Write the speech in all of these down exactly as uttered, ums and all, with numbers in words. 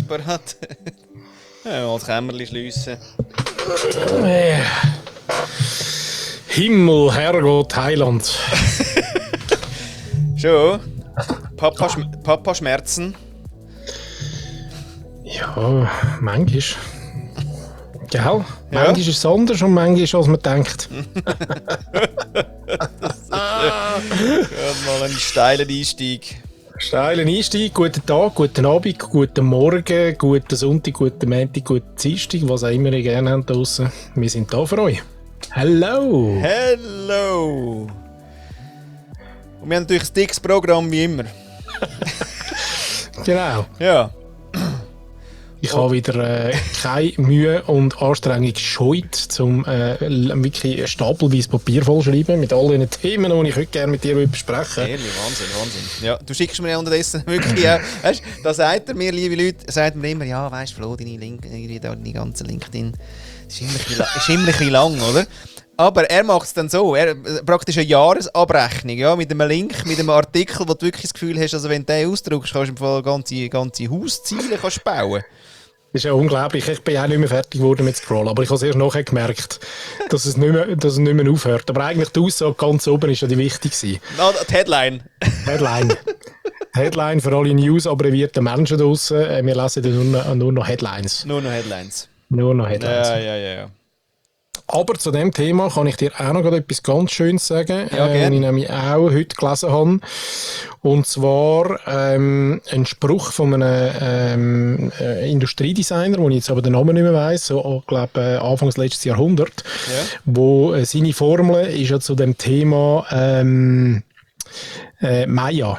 parat. Ja, mal das Kämmerchen schliessen. Äh. Himmel, Herrgott, Heiland. Schon? Papa, Schm- Papa Schmerzen? Ja, manchmal. Gell? Ja. Manchmal ist es anders und manchmal ist es, als man denkt. Gerade mal einen steilen Einstieg. Steilen Einstieg, guten Tag, guten Abend, guten Morgen, guten Sonntag, guten Montag, guten Dienstag, was auch immer ihr gerne habt draussen. Wir sind da für euch. Hello! Hello! Und wir haben natürlich ein dickes Programm wie immer. Genau. Ja. Ich habe wieder äh, keine Mühe und Anstrengung gescheut, um äh, wirklich stapelweise Papier vollschreiben mit all den Themen, die ich heute gerne mit dir besprechen will. Ehrlich, Wahnsinn, Wahnsinn. Ja, du schickst mir ja unterdessen wirklich auch, weißt, da sagt er mir, liebe Leute, sagt mir immer, ja, weißt du, Flo, deine, Link, deine ganze LinkedIn, ist immer ein bisschen, ist immer ein bisschen lang, oder? Aber er macht es dann so, er praktisch eine Jahresabrechnung, ja, mit einem Link, mit einem Artikel, wo du wirklich das Gefühl hast, also wenn du den ausdruckst, kannst du im Fall ganze, ganze Hausziele kannst bauen. Das ist ja unglaublich. Ich bin auch nicht mehr fertig geworden mit Scrollen, aber ich habe es erst nachher gemerkt, dass es nicht mehr, dass es nicht mehr aufhört. Aber eigentlich die Aussage ganz oben ist ja die wichtigste. No, die Headline. Headline. Headline für alle News-abbrevierte Menschen draussen. Wir lesen dann nur, nur noch Headlines. Nur noch Headlines. Nur noch Headlines. Ja, ja, ja, ja. Aber zu dem Thema kann ich dir auch noch etwas ganz Schönes sagen, Ja, äh, was ich nämlich auch heute gelesen habe. Und zwar ähm, ein Spruch von einem ähm, äh, Industriedesigner, wo ich jetzt aber den Namen nicht mehr weiss, so, ich glaube äh, Anfang des letzten Jahrhunderts, Ja. wo äh, seine Formel ist ja zu dem Thema ähm, äh, Maya.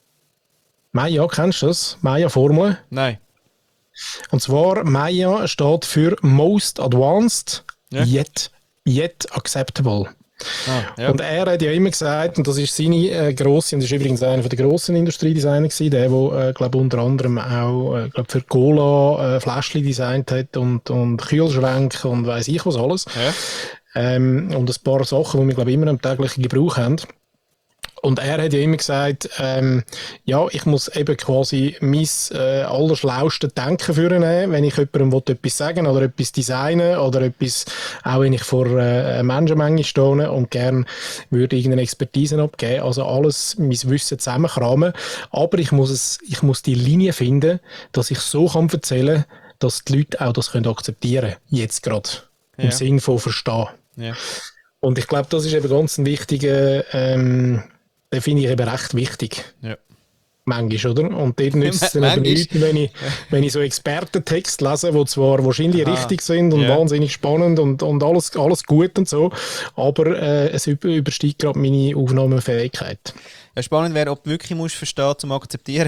Maya, kennst du das? Maya-Formel. Nein. Und zwar Maya steht für Most Advanced, Ja. yet, yet Acceptable. Ah, ja. Und er hat ja immer gesagt, und das ist seine äh, grosse, und das ist übrigens einer der grossen Industriedesigner gewesen, der, der äh, glaube unter anderem auch äh, glaub für Cola äh, Fläschchen designt hat und, und Kühlschränke und weiss ich was alles. Ja. Ähm, und ein paar Sachen, die wir glaube immer im täglichen Gebrauch haben. Und er hat ja immer gesagt, ähm, ja, ich muss eben quasi mein äh, allerschlauste Denken vornehmen, wenn ich jemandem etwas sagen oder etwas designen oder etwas, auch wenn ich vor äh, einer Menschenmenge stehe und gerne würde irgendeine Expertise abgeben. Also alles, mein Wissen zusammenkramen. Aber ich muss, es, ich muss die Linie finden, dass ich so kann erzählen kann, dass die Leute auch das können akzeptieren können. Jetzt gerade. Im Ja. Sinn von verstehen. Ja. Und ich glaube, das ist eben ganz ein wichtiger, ähm, den finde ich eben recht wichtig. Ja. Manchmal, oder? Und dort nützt es dann eben Manchmal. nichts, wenn ich, wenn ich so Expertentexte lese, die zwar wahrscheinlich Aha. richtig sind und Ja. wahnsinnig spannend und, und alles, alles gut und so, aber äh, es über, übersteigt gerade meine Aufnahmefähigkeit. Ja, spannend wäre, ob du wirklich musst verstehen musst, um zu akzeptieren.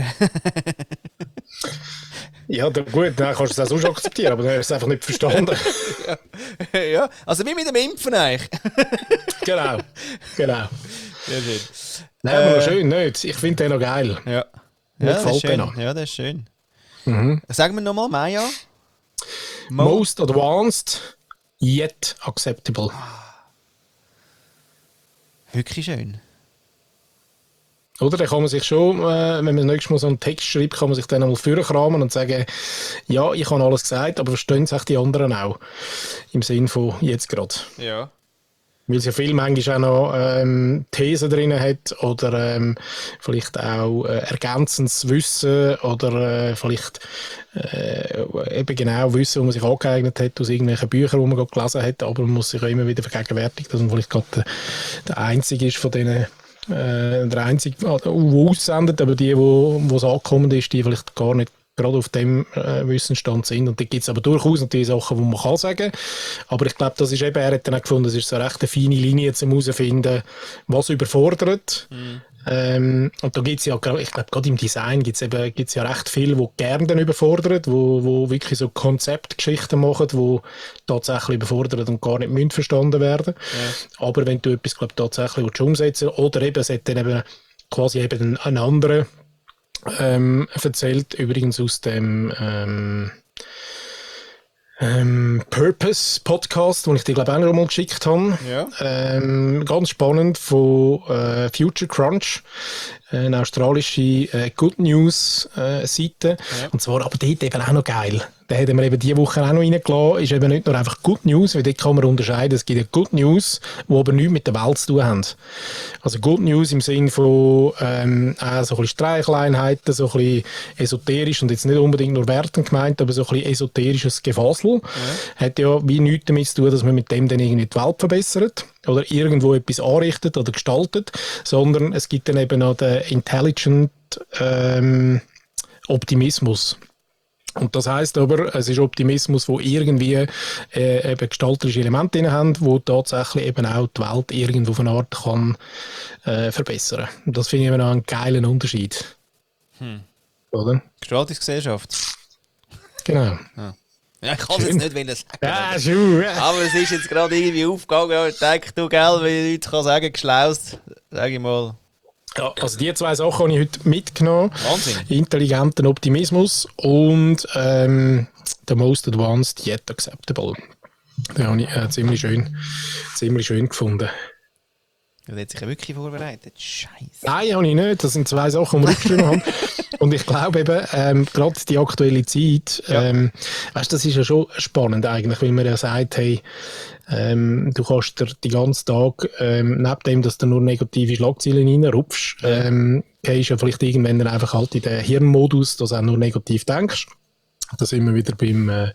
Ja, dann gut, dann kannst du es auch sonst akzeptieren, aber dann hast du es einfach nicht verstanden. Ja, also wie mit dem Impfen eigentlich. Genau, genau. Sehr schön. Nein, aber noch Äh, schön, nicht? Ich finde den noch geil. Ja. Mir Ja, das ist gefällt der schön. noch. Ja, das ist schön. Mhm. Sagen wir nochmal, Maya. Mo- Most advanced, yet acceptable. Wirklich schön. Oder? Dann kann man sich schon, äh, wenn man das nächste Mal so einen Text schreibt, kann man sich dann einmal vorkramen und sagen, ja, ich habe alles gesagt, aber verstehen es auch die anderen auch? Im Sinn von jetzt gerade. Ja. Weil es ja viel manchmal auch noch ähm, Thesen drin hat oder ähm, vielleicht auch äh, ergänzendes Wissen oder äh, vielleicht äh, eben genau Wissen, das man sich angeeignet hat aus irgendwelchen Büchern, die man gerade gelesen hat, aber man muss sich auch immer wieder vergegenwärtigen, dass man vielleicht gerade der, der Einzige ist von denen, äh, der Einzige, der aussendet, aber die, wo wo es angekommen ist, die vielleicht gar nicht gerade auf dem äh, Wissensstand sind. Und da gibt es aber durchaus natürlich Sachen, die man kann sagen. Aber ich glaube, das ist eben, er hat dann auch gefunden, das ist so eine recht eine feine Linie, um herauszufinden, was überfordert. Mhm. Ähm, und da gibt es ja, ich glaube, gerade im Design gibt es eben gibt's ja recht viel, die gerne dann überfordern, wo, wo wirklich so Konzeptgeschichten machen, die tatsächlich überfordern und gar nicht müssen verstanden werden. Ja. Aber wenn du etwas, glaub, tatsächlich umsetzen willst, oder eben, es hat dann eben quasi eben einen anderen Ähm, erzählt, übrigens aus dem ähm, ähm, Purpose-Podcast, den ich dir glaube auch noch mal geschickt habe. Ja. Ähm, ganz spannend von äh, Future Crunch. eine australische äh, Good News äh, Seite. Ja. Und zwar aber dort eben auch noch geil. Den haben wir eben diese Woche auch noch reingelassen. Ist eben nicht nur einfach Good News, weil dort kann man unterscheiden. Es gibt ja Good News, die aber nichts mit der Welt zu tun haben. Also Good News im Sinne von ähm, auch so ein bisschen Streichleinheiten, so ein bisschen esoterisch und jetzt nicht unbedingt nur wertend gemeint, aber so ein bisschen esoterisches Gefasel. Ja. Hat ja wie nichts damit zu tun, dass man mit dem dann irgendwie die Welt verbessert oder irgendwo etwas anrichtet oder gestaltet, sondern es gibt dann eben noch den Intelligent ähm, Optimismus. Und das heisst aber, es ist Optimismus, wo irgendwie äh, eben gestalterische Elemente drin haben, wo tatsächlich eben auch die Welt irgendwo auf eine Art kann äh, verbessern. Und das finde ich eben auch einen geilen Unterschied. Hm. Oder? Gestaltungsgesellschaft. Genau. Ja. Ja, ich kann es jetzt nicht wollen sagen. Ja, schon. Aber es ist jetzt gerade irgendwie aufgegangen. Ich denke, du, gell, wie Leute kann sagen, geschlaust, sage ich mal. Ja, also die zwei Sachen habe ich heute mitgenommen. Wahnsinn. Intelligenten Optimismus und ähm, the most advanced yet acceptable. Den habe ich äh, ziemlich, schön, ziemlich schön gefunden. Du hast dich ja wirklich vorbereitet. Scheiße. Nein, habe ich nicht. Das sind zwei Sachen, die wir aufgeschrieben haben. Und ich glaube eben, ähm, gerade die aktuelle Zeit, ähm, ja. weißt, das ist ja schon spannend eigentlich, weil man ja sagt, hey, ähm, du kannst dir den ganzen Tag, ähm, neben dem, dass du nur negative Schlagzeilen reinrupfst, ähm, gehst ja vielleicht irgendwann dann einfach halt in den Hirnmodus, dass du auch nur negativ denkst. Da sind wir wieder beim, äh,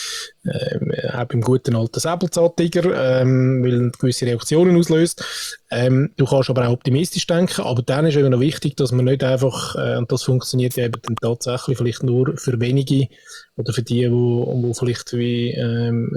äh, auch beim guten alten Säbelzahntiger, ähm, weil er gewisse Reaktionen auslöst. Ähm, du kannst aber auch optimistisch denken, aber dann ist eben noch wichtig, dass man nicht einfach, äh, und das funktioniert ja eben dann tatsächlich vielleicht nur für wenige oder für die, wo, wo vielleicht wie, ähm,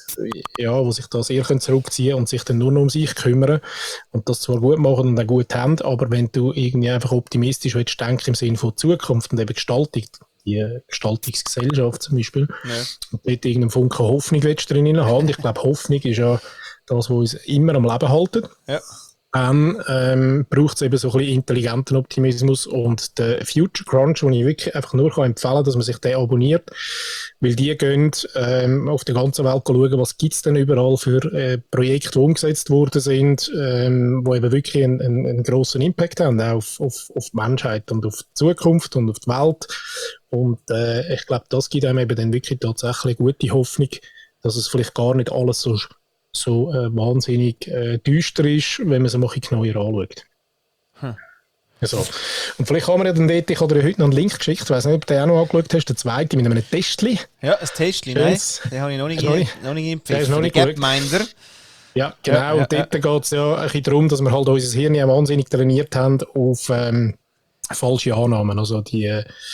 ja, wo sich da sehr können zurückziehen und sich dann nur noch um sich kümmern und das zwar gut machen und auch gut haben, aber wenn du irgendwie einfach optimistisch willst denken im Sinne von Zukunft und eben Gestaltung, die Gestaltungsgesellschaft zum Beispiel, ja. Und dort irgendeinen Funken Hoffnung willst du drin haben. Und ich glaube, Hoffnung ist ja das, was uns immer am Leben hält. Ja. Dann ähm, braucht es eben so ein bisschen intelligenten Optimismus und den Future Crunch, den ich wirklich einfach nur kann empfehlen kann, dass man sich den abonniert, weil die gehen ähm, auf der ganzen Welt schauen, was gibt es denn überall für äh, Projekte, die umgesetzt worden sind, ähm, die eben wirklich einen, einen, einen grossen Impact haben auf, auf, auf die Menschheit und auf die Zukunft und auf die Welt. Und äh, ich glaube, das gibt einem eben dann wirklich tatsächlich gute Hoffnung, dass es vielleicht gar nicht alles so so äh, wahnsinnig äh, düster ist, wenn man es mal ein bisschen genauer anschaut. Hm. Also. Und vielleicht kann man ja dann dort, ich habe dir heute noch einen Link geschickt, ich weiss nicht, ob du den auch noch angeschaut hast, der zweite mit einem Testli. Ja, ein Testli, nein, den habe ich noch nicht, nicht, noch nicht empfiehlt. Der ist noch nicht Gapminder. Ja, genau, ja, ja, und dort ja. geht es ja ein bisschen darum, dass wir halt unser Hirn ja wahnsinnig trainiert haben auf ähm, falsche Annahmen, also die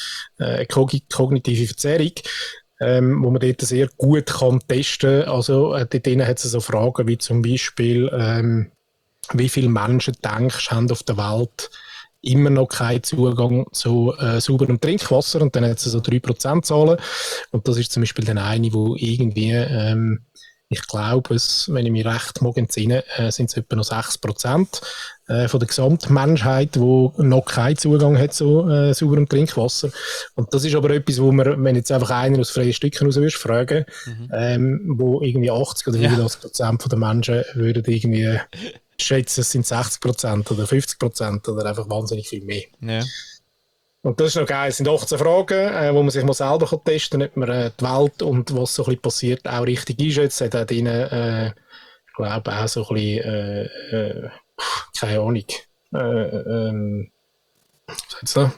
äh, kognitive Verzerrung. Ähm, wo man dort sehr gut kann testen kann. Also äh, dort hat es so Fragen wie zum Beispiel, ähm, wie viele Menschen, denkst du, haben auf der Welt immer noch keinen Zugang zu äh, sauberem Trinkwasser, und dann hat es so drei Prozent Zahlen. Und das ist zum Beispiel dann eine, wo irgendwie, ähm, ich glaube, es, wenn ich mich recht mag entsinnen, äh, sind es etwa noch sechs Prozent äh, von der Gesamtmenschheit, die noch keinen Zugang hat zu äh, sauberem Trinkwasser. Und das ist aber etwas, wo man, wenn jetzt einfach einer aus freien Stücken raus würdest, fragen, mhm. ähm, wo irgendwie achtzig oder fünfundachtzig Prozent von der Menschen würden irgendwie schätzen, es sind sechzig Prozent oder fünfzig Prozent oder einfach wahnsinnig viel mehr. Ja. Und das ist noch geil. Es sind achtzehn Fragen, äh, wo man sich mal selber kann testen kann, ob man äh, die Welt und was so ein bisschen passiert auch richtig einschätzt. Es hat auch drin, äh, ich glaube, auch so ein bisschen, äh, äh, keine Ahnung, äh, ähm, was heißt das?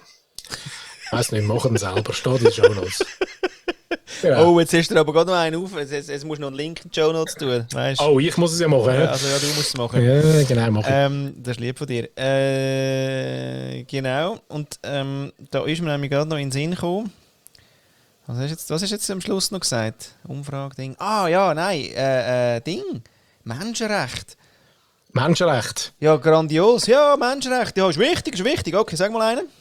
Ich weiss nicht, machen selber, steht in den Shownotes. Genau. Oh, jetzt hast du aber gerade noch einen auf. Jetzt, jetzt, jetzt musst du noch einen Link in die Shownotes tun. Weißt? Oh, ich muss es ja machen. Ja, also ja, du musst es machen. Ja, genau, machen. Ähm, das ist lieb von dir. Äh, genau. Und ähm, da ist mir nämlich gerade noch in den Sinn gekommen. Was hast du jetzt, was hast du jetzt am Schluss noch gesagt? Umfrage-Ding. Ah, ja, nein. Äh, äh, Ding. Menschenrecht. Menschenrecht? Ja, grandios. Ja, Menschenrecht. Ja, ist wichtig, ist wichtig. Okay, sag mal einen.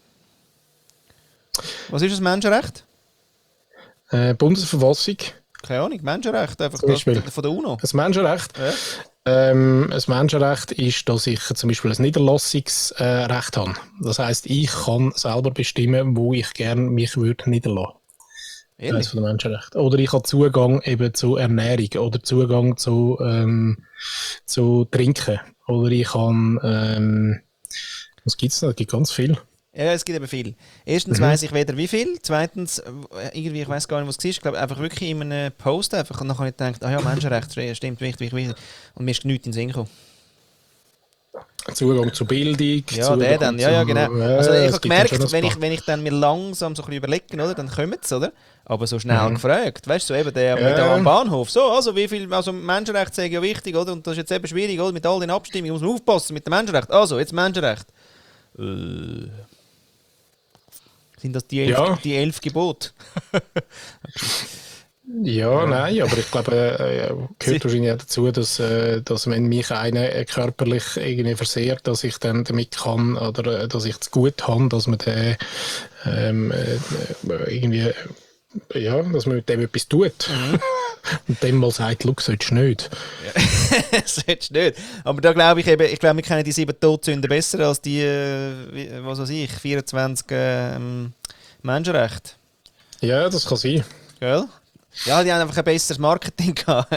Was ist das Menschenrecht? Äh, Bundesverfassung. Keine Ahnung, Menschenrecht, einfach das, von der UNO. Ein Menschenrecht. Ja. Ähm, ein Menschenrecht ist, dass ich zum Beispiel ein Niederlassungsrecht äh, habe. Das heisst, ich kann selber bestimmen, wo ich gerne mich würde niederlassen. Das ist von den Menschenrechten. Oder ich habe Zugang eben zu Ernährung oder Zugang zu, ähm, zu Trinken. Oder ich kann ähm, Was gibt es da? Es gibt ganz viel. Ja, es gibt eben viel. Erstens mhm. weiss ich weder wie viel, zweitens, irgendwie, ich weiss gar nicht, was es war. Ich glaube, einfach wirklich in einem Post einfach. Und dann habe ich gedacht, ah ja, Menschenrechte, stimmt, wichtig, wichtig. Und mir ist nichts in den Sinn gekommen. Zugang zur Bildung. Ja, Zugang der dann, ja, ja, genau. Also ich habe gemerkt, wenn ich, wenn ich dann mir langsam so ein bisschen überlege, oder, dann kommen sie, oder? Aber so schnell mhm. gefragt, weißt du, so eben der ja. mit am Bahnhof, so, also wie viel, also Menschenrechte sind ja wichtig, oder? Und das ist jetzt eben schwierig, oder? Mit all den Abstimmungen muss man aufpassen mit dem Menschenrecht. Also, jetzt Menschenrecht. Äh, sind das die elf, ja. die elf Gebote? Ja, ja, nein, aber ich glaube, äh, gehört wahrscheinlich auch dazu, dass, äh, dass wenn mich einer körperlich irgendwie versehrt, dass ich dann damit kann, oder äh, dass ich es gut habe, dass man den ähm, äh, irgendwie, ja, dass man mit dem etwas tut. Mhm. Und dem mal sagt, schau, solltest du nicht. Ja. Solltest du nicht. Aber da glaube ich eben, ich glaube, wir kennen die sieben Todsünden besser als die, äh, was weiß ich, vierundzwanzig äh, Menschenrechte. Ja, das kann sein. Gell? Ja, die haben einfach ein besseres Marketing gehabt.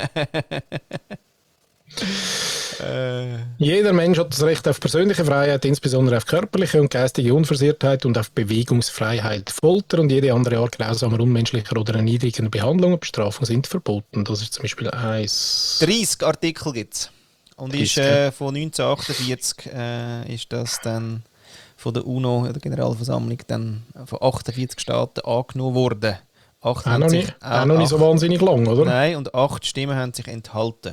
äh. Jeder Mensch hat das Recht auf persönliche Freiheit, insbesondere auf körperliche und geistige Unversehrtheit und auf Bewegungsfreiheit. Folter und jede andere Art grausamer, unmenschlicher oder erniedrigender Behandlung und Bestrafung sind verboten. Das ist zum Beispiel eins. dreißig Artikel gibt es. Und ist, äh, von neunzehnhundertachtundvierzig äh, ist das dann von der UNO, der Generalversammlung, dann von achtundvierzig Staaten angenommen worden. Acht auch noch, sich, nicht, auch noch nicht so wahnsinnig lang, oder? Nein, und acht Stimmen haben sich enthalten.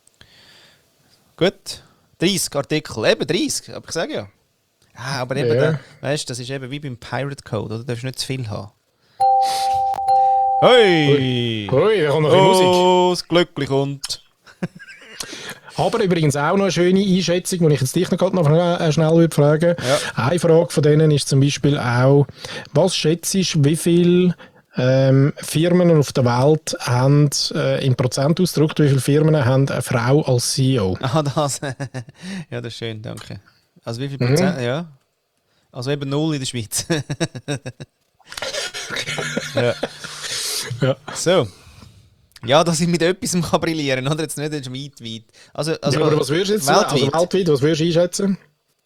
Gut, dreißig Artikel, eben dreißig, aber ich sage ja. Ah, aber eben, ja. da, weißt, das ist eben wie beim Pirate Code, oder? Du darfst nicht zu viel haben. Hoi! Hoi, da kommt noch ein oh, Musik. Oh, es glücklich kommt. Aber übrigens auch noch eine schöne Einschätzung, die ich jetzt dich noch, noch schnell würde fragen. Ja. Eine Frage von denen ist zum Beispiel auch, was schätzt du, wie viel Ähm, Firmen auf der Welt haben, äh, in Prozent ausgedrückt, wie viele Firmen haben eine Frau als C E O? Ah, das. Ja, das ist schön, danke. Also wie viel Prozent? Mhm. Ja. Also eben null in der Schweiz. ja. ja. So. Ja, dass ich mit etwas kann brillieren, oder? Jetzt nicht weit, weit. Also, also ja, aber was würdest du jetzt weltweit? Also weltweit, was würdest du einschätzen?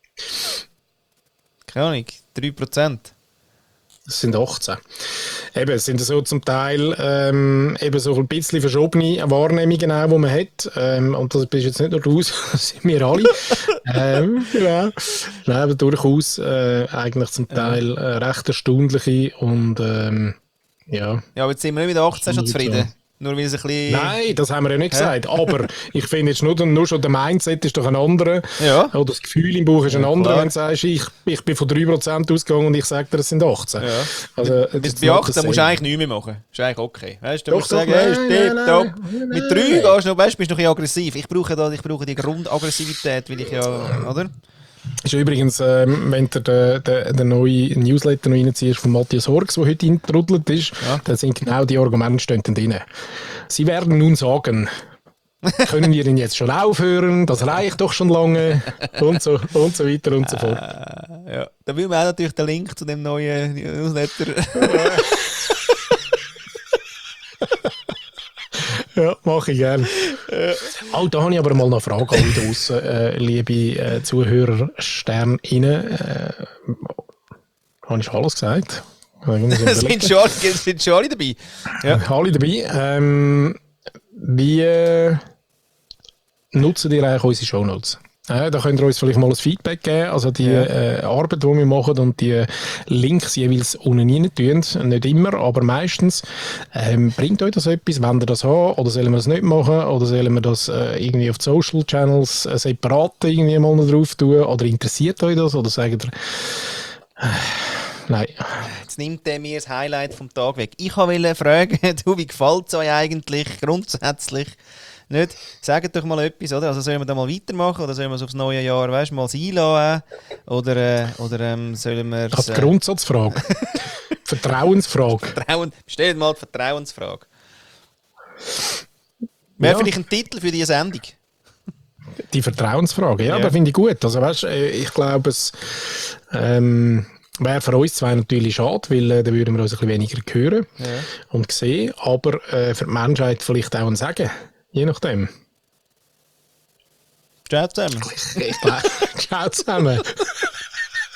Keine Ahnung, drei Prozent. Das sind achtzehn. Eben, es sind so zum Teil ähm, eben so ein bisschen verschobene Wahrnehmungen auch, die man hat. Ähm, und das bist jetzt nicht nur du, das sind wir alle. ähm, ja. Nein, aber durchaus äh, eigentlich zum Teil äh, recht erstaunliche und ähm, ja. Ja, aber jetzt sind wir nicht mit achtzehn schon zufrieden. Nur weil es ein bisschen... Nein, das haben wir ja nicht gesagt. Aber ich finde jetzt nur, nur schon der Mindset ist doch ein anderer. Ja. Oder das Gefühl im Bauch ist ein ja, anderer, wenn du sagst, ich, ich bin von drei Prozent ausgegangen und ich sage dir, es sind achtzehn. Ja. Also, bis bei achtzehn musst du eigentlich nichts mehr machen. Das ist eigentlich okay. Weißt du, du musst doch, sagen, nein, hey, steht nein, top. nein, Mit drei gehst du noch, weißt, bist du noch ein bisschen aggressiv. Ich brauche, da, ich brauche die Grundaggressivität, weil ich ja, oder? Ist übrigens, ähm, wenn du den, den, den neuen Newsletter noch reinziehst von Matthias Horgs, der heute eingetrudelt ist, ja. dann sind genau die Argumente stehen drin. Sie werden nun sagen, können wir ihn jetzt schon aufhören? Das reicht doch schon lange. Und so, und so weiter und so fort. Äh, ja. Da will man auch natürlich den Link zu dem neuen Newsletter. Ja, mache ich gerne. Äh. Oh, da habe ich aber mal noch eine Frage an euch draussen, äh, liebe äh, Zuhörer, SternInnen. Äh, habe ich schon alles gesagt? sind, schon, sind schon alle dabei? Ja. Alle dabei. Ähm, wie äh, nutzen ihr eigentlich unsere Shownotes? Ja, da könnt ihr uns vielleicht mal ein Feedback geben. Also die ja. äh, Arbeit, die wir machen und die Links jeweils unten rein tun. Nicht immer, aber meistens. Ähm, bringt euch das etwas? Wollt ihr das haben? Oder sollen wir das nicht machen? Oder sollen wir das äh, irgendwie auf die Social Channels äh, separat irgendwie mal noch drauf tun? Oder interessiert euch das? Oder sagt ihr, äh, nein. Jetzt nimmt der mir das Highlight vom Tag weg. Ich wollte fragen, du, wie gefällt es euch eigentlich grundsätzlich? Nicht? Sagt doch mal etwas, oder? Also sollen wir da mal weitermachen oder sollen wir es aufs neue Jahr, weißt, mal einlassen? Oder, äh, oder ähm, sollen wir es... Die Grundsatzfrage. Vertrauensfrage. Vertrauen, stellt mal die Vertrauensfrage. Wäre ja. vielleicht ein Titel für diese Sendung? Die Vertrauensfrage, ja, ja. Das finde ich gut. Also weißt, ich glaube, es ähm, wäre für uns zwei natürlich schade, weil äh, dann würden wir uns ein bisschen weniger hören ja. und sehen, aber äh, für die Menschheit vielleicht auch ein Sagen. Je nachdem. Ciao zusammen. Ciao zusammen.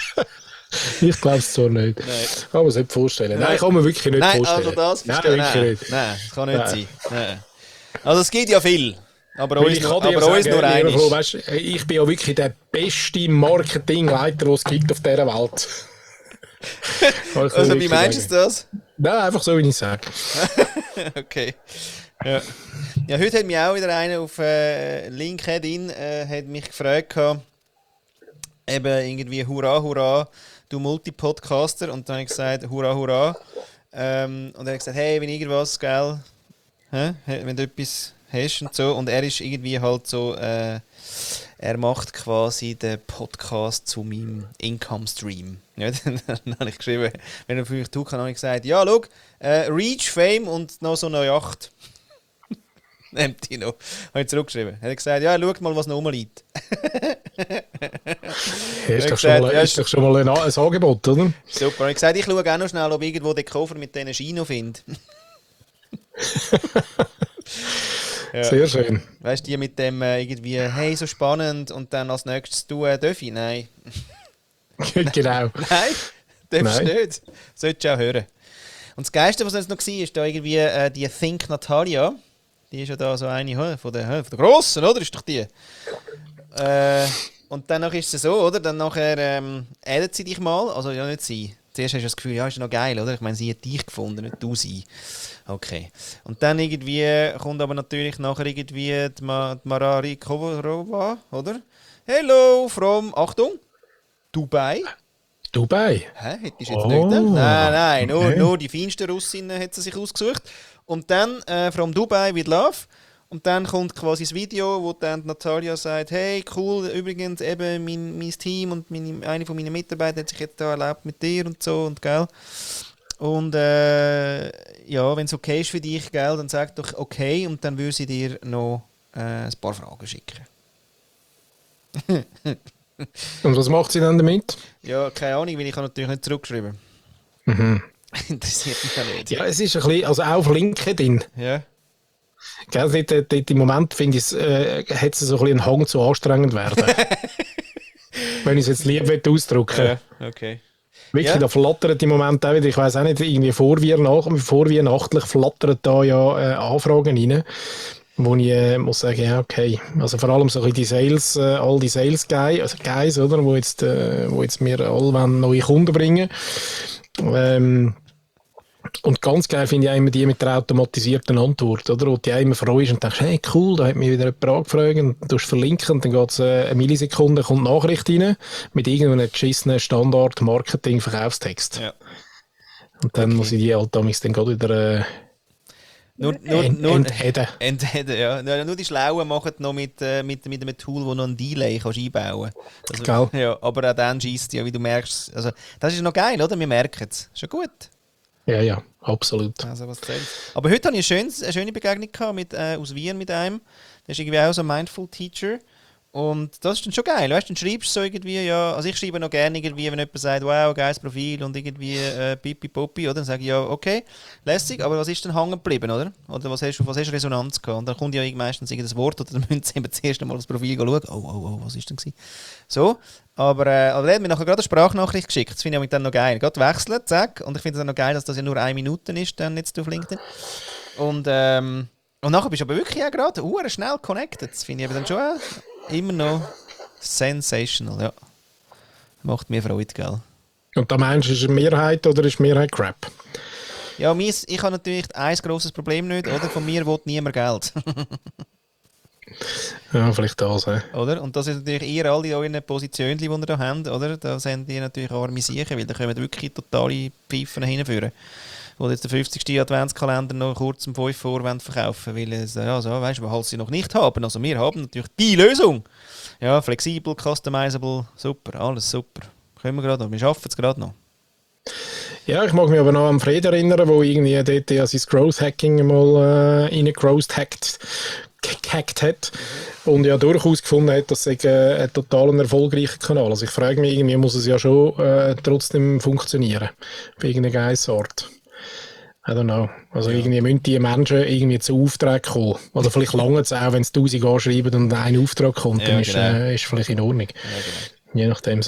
Ich glaube es zwar nicht. Nein. Kann man sich nicht vorstellen. Nein, Nein. kann man wirklich nicht Nein, vorstellen. also das Nein, verstehe wirklich nein, nicht. nein, das kann nicht Nein. sein. Nein. Also es gibt ja viel, aber Weil uns ich nur, kann dir aber uns sagen, nur lieber Flo, eines. weisst, ich bin ja wirklich der beste Marketingleiter, den es gibt auf dieser Welt. Kann ich Also wie wirklich meinst du sagen. das? Nein, einfach so, wie ich sage. Okay. Ja. Ja, heute hat mich auch wieder einer auf äh, LinkedIn äh, hat mich gefragt, gehabt, eben irgendwie Hurra, Hurra, du Multipodcaster. Und dann habe ich gesagt, Hurra, Hurra. Ähm, und er hat gesagt, hey, wenn irgendwas, gell, hä? Wenn du etwas hast und so. Und er ist irgendwie halt so, äh, er macht quasi den Podcast zu meinem Income-Stream. Ja, dann, dann habe ich geschrieben, wenn er für mich tun kann, habe ich gesagt, ja, schau, äh, Reach, Fame und noch so eine Yacht. Nimmt die noch. Habe ich zurückgeschrieben. Er hat gesagt, ja, schau mal, was noch rumliegt. Ja, ist, Ich doch hab schon mal, gesagt, ja, ist doch schon mal ein, ein Angebot, oder? Super. Und ich habe gesagt, ich schaue auch noch schnell, ob ich irgendwo den Koffer mit diesen Scheinen finde. Ja. Sehr schön. Weißt du, die mit dem äh, irgendwie, hey, so spannend und dann als nächstes du, äh, darf ich? Nein. Genau. Nein, darfst du Nein. nicht. Solltest du auch hören. Und das Geilste, was jetzt noch war, ist da irgendwie äh, die Think Natalia. Die ist ja da so eine hä, von der, hä, von der Grossen, oder? Ist doch die. Äh, und dann ist es so, oder? Dann nachher ähm, addet sie dich mal. Also ja, nicht sie. Zuerst hast du das Gefühl, ja, ist ja noch geil, oder? Ich meine, sie hat dich gefunden, nicht du sie. Okay. Und dann irgendwie kommt aber natürlich nachher irgendwie die, Ma die Marari Kovarova, oder? Hello from, Achtung, Dubai. Dubai. Hä? Hättest du jetzt Oh, nicht gedacht? Nein, nein, nur, okay. nur die feinsten Russinnen hat sie sich ausgesucht. Und dann äh, from Dubai with Love. Und dann kommt quasi das Video, wo dann Natalia sagt, hey, cool, übrigens eben mein, mein Team und meine, eine von meinen Mitarbeitern hat sich jetzt da erlaubt mit dir und so und gell. Und äh, ja, wenn es okay ist für dich, gell, dann sag doch okay und dann würde sie dir noch äh, ein paar Fragen schicken. Und was macht sie dann damit? Ja, keine Ahnung, weil ich habe natürlich nicht zurückgeschrieben. Mhm. Interessiert mich ja nicht. Ja, es ist ein bisschen, also auch auf LinkedIn. Ja. Gell, dort, dort, dort im Moment finde ich, äh, hat sie so ein bisschen einen Hang zu anstrengend werden. Wenn ich es jetzt lieb ausdrücken. Ja, okay. Wirklich, Ja. da flattert im Moment auch wieder, ich weiss auch nicht, irgendwie vorweihnachtlich, vorweihnachtlich flattern da ja äh, Anfragen rein, wo ich äh, muss sagen, ja, okay. Also vor allem so ein bisschen die Sales, äh, all die Sales Guys, also Guys, oder, wo jetzt, äh, wo jetzt mir alle wollen neue Kunden bringen. Ähm, und ganz geil finde ich auch immer die mit der automatisierten Antwort, oder? Wo du dich auch immer freust und denkst, hey, cool, da hat mich wieder jemand angefragt und du hast verlinken und dann geht es äh, eine Millisekunde, kommt Nachricht rein mit irgendeinem geschissenen Standard-Marketing-Verkaufstext. Ja. Und dann Okay. muss ich die halt damals dann gerade wieder äh, Nur, nur, ent nur, entheaden. entheaden, ja. Nur nur die Schlauen machen noch mit, äh, mit, mit einem Tool, wo noch ein Delay kannst einbauen kannst. Gell? Ja, aber auch dann schießt ja, wie du merkst. Also, das ist noch geil, oder? Wir merken es. Schon gut. Ja, ja, absolut. Also, was zählt. Aber heute hatte ich eine, schönes, eine schöne Begegnung gehabt mit, äh, aus Wien mit einem. Der ist irgendwie auch so ein Mindful Teacher. Und das ist dann schon geil, weißt du? Dann schreibst du so irgendwie, ja, also ich schreibe noch gerne irgendwie, wenn jemand sagt, wow, geiles Profil und irgendwie äh, pipi popi, oder? Dann sage ich, ja, okay, lässig, aber was ist denn hängen geblieben, oder? Oder was hast du, was hast du Resonanz gehabt? Und dann kommt ja meistens irgendein Wort, oder dann müssen sie eben zuerst einmal das Profil schauen, oh, oh, oh, was ist denn gewesen? So, aber, äh, aber er hat mir nachher gerade eine Sprachnachricht geschickt, das finde ich dann noch geil. Gerade wechseln, zack, und ich finde es dann noch geil, dass das ja nur eine Minute ist, dann jetzt auf LinkedIn. Und, ähm, und nachher bist du aber wirklich auch gerade uh, schnell connected, das finde ich eben dann schon auch immer noch sensational, ja. Macht mir Freude, gell? Und da meinst du, ist es eine Mehrheit oder ist die Mehrheit Crap? Ja, mies, ich habe natürlich ein grosses Problem nicht, oder? Von mir will niemand Geld. Ja, vielleicht das, he? Oder? Und das ist natürlich ihr alle in euren Positionen, die ihr da habt, oder? Da sind die natürlich arme Siechen, weil da kommen wirklich totale Pfeifen hinführen. Wo jetzt der fünfzigsten Adventskalender noch kurz um fünf vor verkaufen weil es, ja, so, weißt du, weil sie noch nicht haben. Also wir haben natürlich die Lösung. Ja, flexibel, customizable, super, alles super. Können wir gerade noch, wir schaffen es gerade noch. Ja, ich mag mich aber noch an Fred erinnern, wo irgendwie dort ja sein Growth Hacking mal äh, rein-growth hackt, gehackt hat und ja durchaus gefunden hat, dass es äh, ein total erfolgreicher Kanal. Also ich frage mich, irgendwie muss es ja schon äh, trotzdem funktionieren. Auf irgendeine Geissart. I don't know. Also Ja. irgendwie müssen die Menschen irgendwie zu Auftrag kommen. Oder vielleicht lange es auch, wenn es tausend anschreiben und ein Auftrag kommt, Ja, dann ist, genau. äh, ist vielleicht in Ordnung. Ja, genau. Je nachdem so.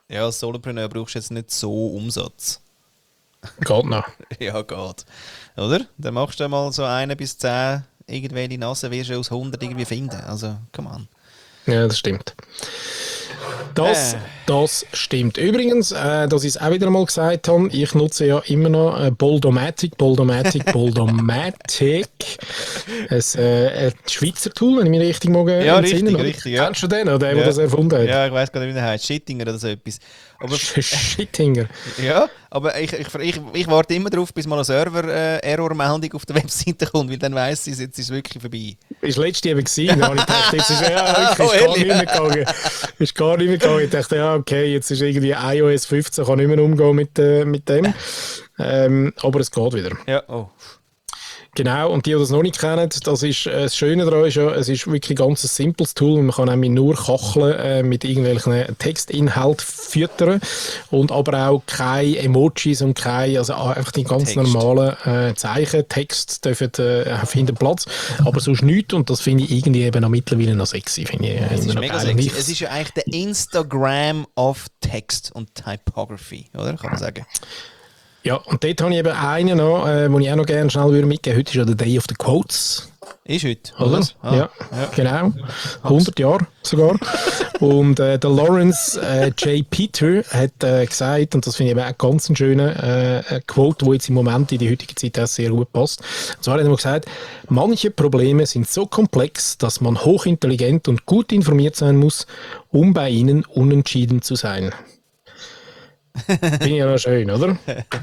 Ja, als Solopreneur brauchst du jetzt nicht so Umsatz. Geht noch. Ja, geht. Oder? Dann machst du mal so eine bis zehn irgendwelche Nase, wirst du aus hundert irgendwie finden. Also, come on. Ja, das stimmt. Das, Äh. das stimmt. Übrigens, äh, dass ich es auch wieder mal gesagt habe, ich nutze ja immer noch äh, Boldomatic, Boldomatic, Boldomatic. Ein, äh, ein Schweizer Tool, wenn ich mich richtig mag. Ja, richtig, richtig. Ja. Kennst du den, oder der, Ja. der das erfunden hat? Ja, ich weiss gar nicht, wie der heißt. Schittinger oder so etwas. Aber, Schittinger. ja, aber ich, ich, ich, ich warte immer darauf, bis mal eine Server-Error-Meldung auf der Webseite kommt, weil dann weiss ich, jetzt ist es wirklich vorbei. Ist letztes Jahr gewesen, da habe ich gedacht, jetzt ist ja, wirklich, Oh, ist gar ehrlich? nicht mehr gegangen. Ist gar nicht mehr gegangen. Ich dachte, ja, okay, jetzt ist irgendwie i O S fünfzehn, kann nicht mehr umgehen mit, äh, mit dem. Ähm, aber es geht wieder. Ja, oh. Genau, und die, die das noch nicht kennen, das, ist, äh, das Schöne daran ist ja, es ist wirklich ein ganz simples Tool. Man kann nämlich nur Kacheln äh, mit irgendwelchen Textinhalt füttern und aber auch keine Emojis und keine, also einfach die ganz Text. normalen äh, Zeichen, Text dürfen äh, finden Platz, aber sonst nichts und das finde ich irgendwie eben auch mittlerweile noch sexy. Finde ich, äh, Es immer ist noch mega geil. sexy. Ich- Es ist ja eigentlich der Instagram of Text und Typography, oder? Kann man sagen. Ja, und dort habe ich eben einen noch, äh, den ich auch noch gerne schnell würde mitgeben würde. Heute ist ja der Day of the Quotes. Ist heute, Oder? oder? Ah, ja, genau. hundert Jahre sogar. Und äh, der Lawrence äh, J. Peter hat äh, gesagt, und das finde ich eben auch ganz einen schönen äh, Quote, der jetzt im Moment in die heutige Zeit auch sehr gut passt. Und zwar hat er mal gesagt, manche Probleme sind so komplex, dass man hochintelligent und gut informiert sein muss, um bei ihnen unentschieden zu sein. Finde ich ja noch schön, oder?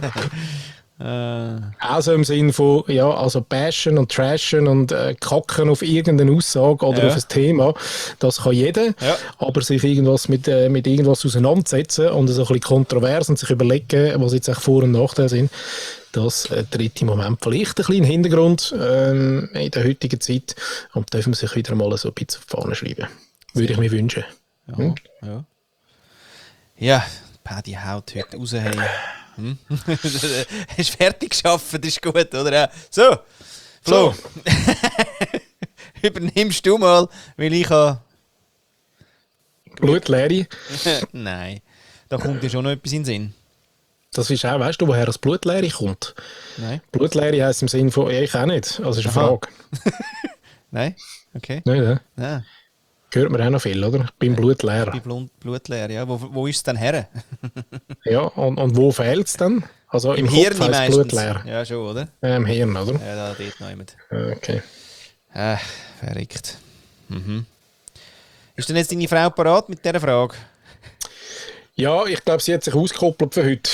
Äh, Also im Sinn von, ja, also bashen und trashen und äh, kacken auf irgendeine Aussage oder Ja. auf ein Thema, das kann jeder, Ja. aber sich irgendwas mit, äh, mit irgendwas auseinandersetzen und so ein bisschen kontrovers und sich überlegen, was jetzt eigentlich Vor- und Nachteile sind, das äh, tritt im Moment vielleicht ein bisschen in den Hintergrund ähm, in der heutigen Zeit und dürfen wir sich wieder mal so ein bisschen auf die Fahne schreiben. Würde ich mir wünschen. ja, Hm? ja. Ja, Paddy haut heute raus. Hey. Hm? Hast fertig geschafft, das ist gut, oder? Ja. So, Flo. Übernimmst du mal, weil ich habe... Blutleere, Nein, da kommt dir schon noch etwas in den Sinn. das ist auch, weißt du, woher das Blutleere kommt? Nein? Blutleere heisst im Sinne von, ja, ich auch nicht. Also ist eine Aha. Frage. Nein? Okay. Nicht, ne? Nein. Hört man auch noch viel, oder? Ich bin blutleer. Bei Blut, Blutleer, ja. Wo, wo ist es denn her? Ja, und, und wo fehlt es dann? Also im, Im Kopf Hirn heisst meistens. blutleer. Ja, schon, oder? Ja, im Hirn, oder? Ja, da dort noch jemand. Okay. Äh, verrückt. Mhm. Ist denn jetzt deine Frau parat mit dieser Frage? Ja, ich glaube, sie hat sich ausgekoppelt für heute.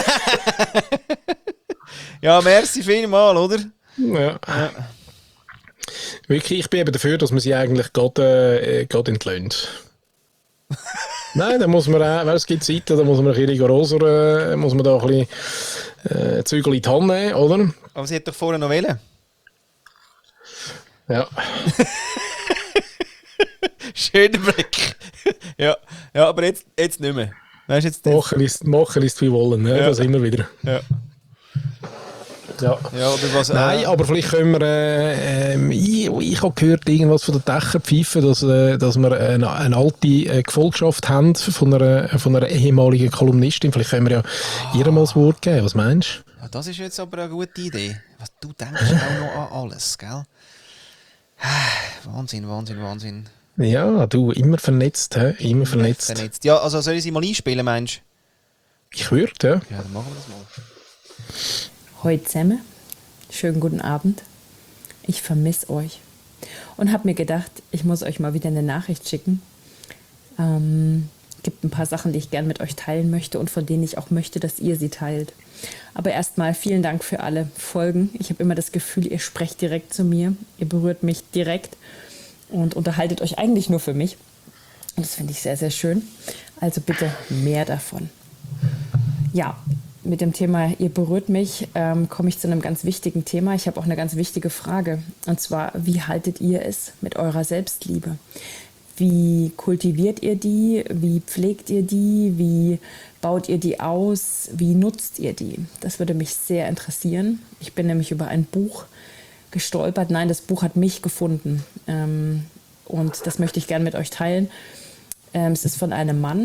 Ja, merci vielmal, oder? Ja. Wirklich, ich bin eben dafür, dass man sie eigentlich gerade, äh, gerade entlöhnt. Nein, da muss man auch, weil es gibt Zeiten, da muss man ein bisschen rigoroser, äh, muss man da ein bisschen äh, Zügel in die Hand nehmen, oder? Aber sie hat doch vorher noch wählen. Ja. Schöner Blick. Ja, ja, aber jetzt, jetzt nicht mehr. Weißt du, jetzt... Machen ist, machen ist wie wollen, ne? Ja. Das immer wieder. Ja. Ja. Ja, oder was... Nein, äh, aber vielleicht können wir, äh, ähm, ich, ich habe gehört, irgendwas von der Dächerpfeife, dass, äh, dass wir eine, eine alte äh, Gefolgschaft haben von einer, von einer ehemaligen Kolumnistin. Vielleicht können wir ja ihr mal das Wort geben. Was meinst du? Ja, das ist jetzt aber eine gute Idee. Was, du denkst auch noch an alles, gell? Wahnsinn, Wahnsinn, Wahnsinn. Ja, du, immer vernetzt, hä? Immer vernetzt. Vernetzt. Ja, also soll ich sie mal einspielen, meinst Ich würde, ja. du? Ja, dann machen wir das mal. Hoi zusammen, schönen guten Abend. Ich vermisse euch und habe mir gedacht, ich muss euch mal wieder eine Nachricht schicken. Ähm, gibt ein paar Sachen, die ich gerne mit euch teilen möchte und von denen ich auch möchte, dass ihr sie teilt. Aber erstmal vielen Dank für alle Folgen. Ich habe immer das Gefühl, ihr sprecht direkt zu mir, ihr berührt mich direkt und unterhaltet euch eigentlich nur für mich. Und das finde ich sehr, sehr schön. Also bitte mehr davon. Ja, mit dem Thema ihr berührt mich, ähm, komme ich zu einem ganz wichtigen Thema. Ich habe auch eine ganz wichtige Frage. Und zwar, wie haltet ihr es mit eurer Selbstliebe? Wie kultiviert ihr die? Wie pflegt ihr die? Wie baut ihr die aus? Wie nutzt ihr die? Das würde mich sehr interessieren. Ich bin nämlich über ein Buch gestolpert. Nein, das Buch hat mich gefunden. Ähm, und das möchte ich gerne mit euch teilen. Ähm, es ist von einem Mann.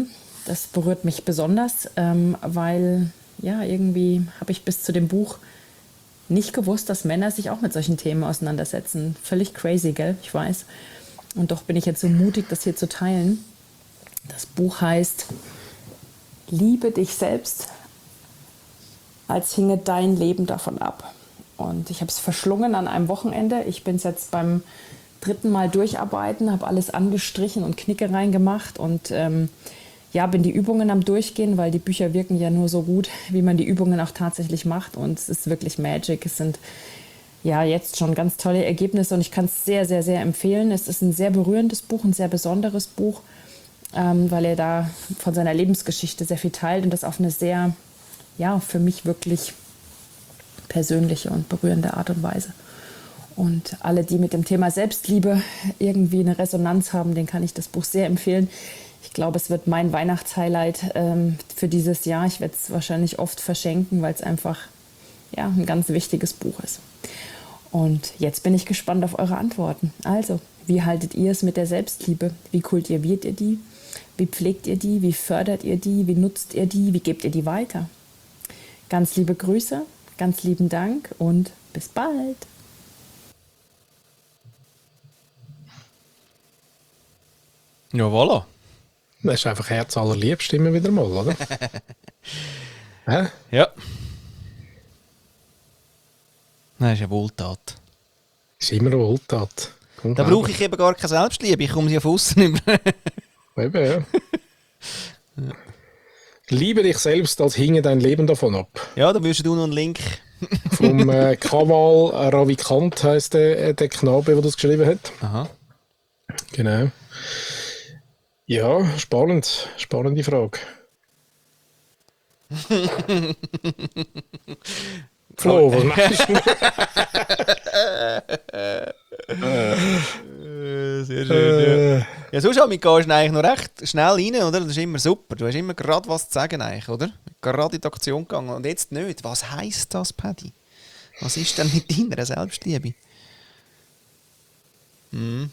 Das berührt mich besonders, ähm, weil ja, irgendwie habe ich bis zu dem Buch nicht gewusst, dass Männer sich auch mit solchen Themen auseinandersetzen. Völlig crazy, gell? Ich weiß. Und doch bin ich jetzt so mutig, das hier zu teilen. Das Buch heißt Liebe dich selbst, als hinge dein Leben davon ab. Und ich habe es verschlungen an einem Wochenende. Ich bin es jetzt beim dritten Mal durcharbeiten, habe alles angestrichen und Knicke reingemacht und ähm, ja, bin die Übungen am Durchgehen, weil die Bücher wirken ja nur so gut, wie man die Übungen auch tatsächlich macht. Und es ist wirklich Magic. Es sind ja jetzt schon ganz tolle Ergebnisse und ich kann es sehr, sehr, sehr empfehlen. Es ist ein sehr berührendes Buch, ein sehr besonderes Buch, ähm, weil er da von seiner Lebensgeschichte sehr viel teilt und das auf eine sehr, ja, für mich wirklich persönliche und berührende Art und Weise. Und alle, die mit dem Thema Selbstliebe irgendwie eine Resonanz haben, denen kann ich das Buch sehr empfehlen. Ich glaube, es wird mein Weihnachtshighlight ähm, für dieses Jahr. Ich werde es wahrscheinlich oft verschenken, weil es einfach ja, ein ganz wichtiges Buch ist. Und jetzt bin ich gespannt auf eure Antworten. Also, wie haltet ihr es mit der Selbstliebe? Wie kultiviert ihr die? Wie pflegt ihr die? Wie fördert ihr die? Wie nutzt ihr die? Wie gebt ihr die weiter? Ganz liebe Grüße, ganz lieben Dank und bis bald. Ja, voilà. Das ist einfach Herz allerliebst immer wieder mal, oder? Hä? Ja. Das ist eine Wohltat. Ist immer eine Wohltat. Da brauche ich eben gar keine Selbstliebe. Ich komme sie von außen über. Eben, ja. Ja. Liebe dich selbst, als hinge dein Leben davon ab. Ja, da wirst du noch einen Link. Vom äh, Kamal Ravikant heisst der, der Knabe, der das geschrieben hat. Aha. Genau. Ja, spannend. Spannende Frage. Flo, was machst du? äh, sehr schön, ja. Ja, sonst gehst du eigentlich noch recht schnell rein, oder? Das ist immer super. Du hast immer gerade was zu sagen, eigentlich, oder? Gerade in die Aktion gegangen. Und jetzt nicht. Was heisst das, Paddy? Was ist denn mit deiner Selbstliebe? Hm.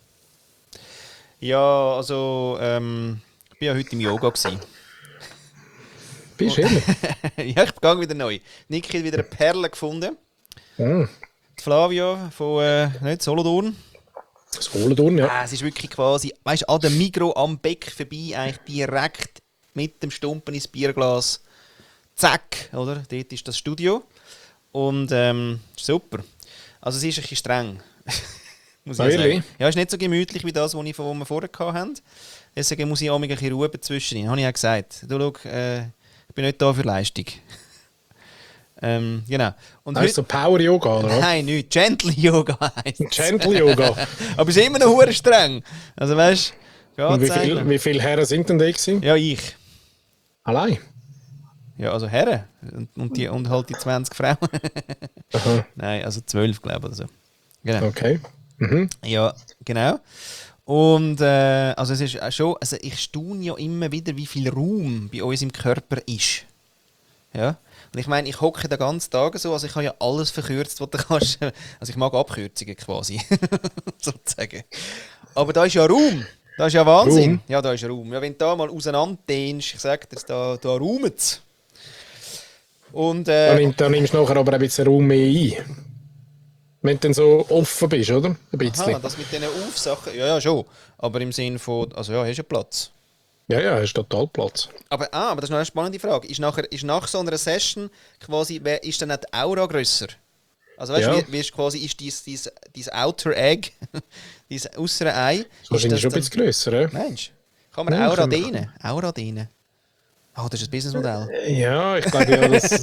Ja, also, ähm, ich war ja heute im Yoga. Gewesen. Bist du ehrlich? Ja, ich gehe wieder neu. Niki hat wieder eine Perle gefunden. Mm. Die Flavia von äh, nicht, Solothurn. Solothurn, ja. Ah, es ist wirklich quasi, weißt du, an dem Migros am Beck vorbei, eigentlich direkt mit dem Stumpen ins Bierglas. Zack, oder? Dort ist das Studio. Und ähm, super. Also, es ist ein bisschen streng. Muss ich really? sagen. Ja, es ist nicht so gemütlich wie das, was wir vorher hatten. Deswegen muss ich auch ein bisschen Ruhe dazwischen. Habe ich ja gesagt. Du, schau, äh, ich bin nicht da für Leistung. ähm, genau. Und heißt so Power Yoga, oder? Nein, nicht. Gentle Yoga heisst es. Gentle Yoga. Aber es ist immer noch hure streng. Also weißt du, Und wie viele wie viel Herren sind denn da gewesen? Ja, ich. Allein? Ja, also Herren. Und, und, die, und halt die zwanzig Frauen. Aha. Nein, also zwölf, glaube ich. Oder so. Genau. Okay. Mhm. Ja, genau. Und äh, also es ist auch schon, also ich staune ja immer wieder, wie viel Raum bei uns im Körper ist. Ja. Und ich meine, ich hocke den ganzen Tag so, also ich habe ja alles verkürzt, was du kannst. Also ich mag Abkürzungen quasi, sozusagen. Aber da ist ja Raum. Da ist ja Wahnsinn. Raum. Ja, da ist Raum. Ja, wenn du da mal auseinanderdehnst, ich sage dir, da, da raumt es. Und äh, Dann, nimm, dann nimmst du nachher aber ein bisschen Raum mehr ein. Wenn du dann so offen bist, oder? Ein bisschen. aha, das mit diesen Aufsachen, ja, ja, schon. Aber im Sinne von, also ja, hast du Platz. Ja, ja, hast total Platz. Aber, ah, aber das ist noch eine spannende Frage. Ist, nachher, ist nach so einer Session quasi, wer- ist dann auch die Aura grösser? Also weißt du, Ja. wie, wie ist quasi ist dies, dies, dies Outer Egg, dieses äußere Ei, ist Wahrscheinlich schon ein dann- bisschen grösser, ja? Mensch, kann man Ja, Aura kann man- dehnen? Aura dehnen? Oh, das ist ein Businessmodell. Ja, ich glaube ja, dass...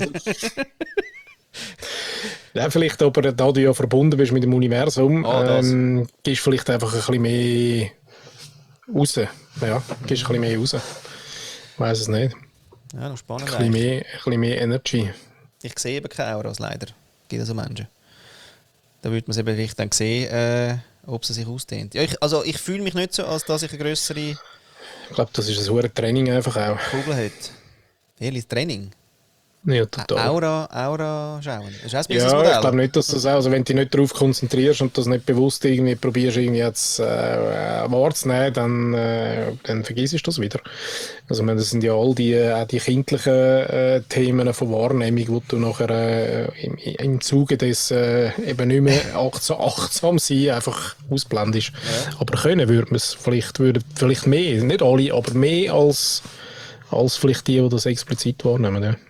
ja, vielleicht, aber da du ja verbunden bist mit dem Universum, Ah, das. ähm, gehst vielleicht einfach ein bisschen mehr raus. Ja, gehst ein bisschen mehr raus. Ich weiss es nicht. Ja, noch spannend. Ein bisschen eigentlich. mehr, ein bisschen mehr Energy. Ich sehe eben keine Auras, leider. Gibt es so Menschen. Da würde man es eben vielleicht dann sehen, äh, ob sie sich ausdehnt. Ja, ich, also ich fühle mich nicht so, als dass ich eine grössere Ich glaube, das ist ein hohes Training einfach auch. Kugel hätte. Ehrlich, Training. Ja, total. Aura, Aura schauen. Das ist auch ein Ja, Businessmodell. ich glaube nicht, dass das auch, also wenn du dich nicht darauf konzentrierst und das nicht bewusst irgendwie probierst, irgendwie jetzt äh, wahrzunehmen, dann, äh, dann vergisst du das wieder. Also ich meine, das sind ja all die, auch die kindlichen äh, Themen von Wahrnehmung, wo du nachher äh, im, im Zuge des äh, eben nicht mehr achtsam, achtsam sein, einfach ausblendest. Ja. Aber können würde man es vielleicht, würden vielleicht mehr, nicht alle, aber mehr als, als vielleicht die, die das explizit wahrnehmen. Ja.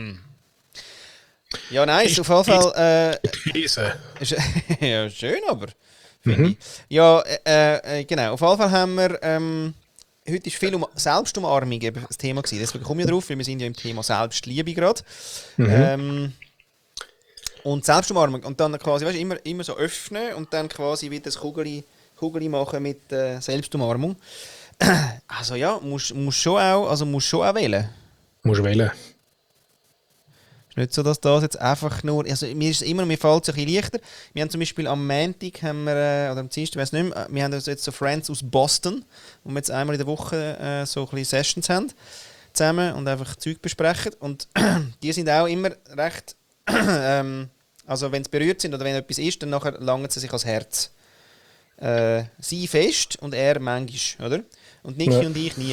Ja, nice, auf jeden Fall. Äh, These. ist, ja, schön, aber. Finde ich. Ja, äh, äh, genau. Auf jeden Fall haben wir. Ähm, heute ist viel um Selbstumarmung eben das Thema gewesen. Deswegen komme ich drauf, weil wir sind ja im Thema Selbstliebe gerade. Mhm. Ähm, und Selbstumarmung. Und dann quasi, weißt du, immer, immer so öffnen und dann quasi wieder das Kugeli, Kugeli machen mit äh, Selbstumarmung. Also ja, musst, musst schon auch, also musst schon auch wählen. Musst du wählen. Es ist nicht so, dass das jetzt einfach nur... Also mir ist es immer, mir fällt es ein bisschen leichter. Wir haben zum Beispiel am Montag, haben wir, äh, oder am Dienstag, ich weiß nicht mehr, wir haben also jetzt so Friends aus Boston, wo wir jetzt einmal in der Woche äh, so ein bisschen Sessions haben, zusammen und einfach Zeug besprechen. Und die sind auch immer recht... ähm, also wenn sie berührt sind oder wenn etwas ist, dann nachher langen sie sich ans Herz. Äh, sie fest und er manchmal, oder? Und Niki Ja. und ich nie.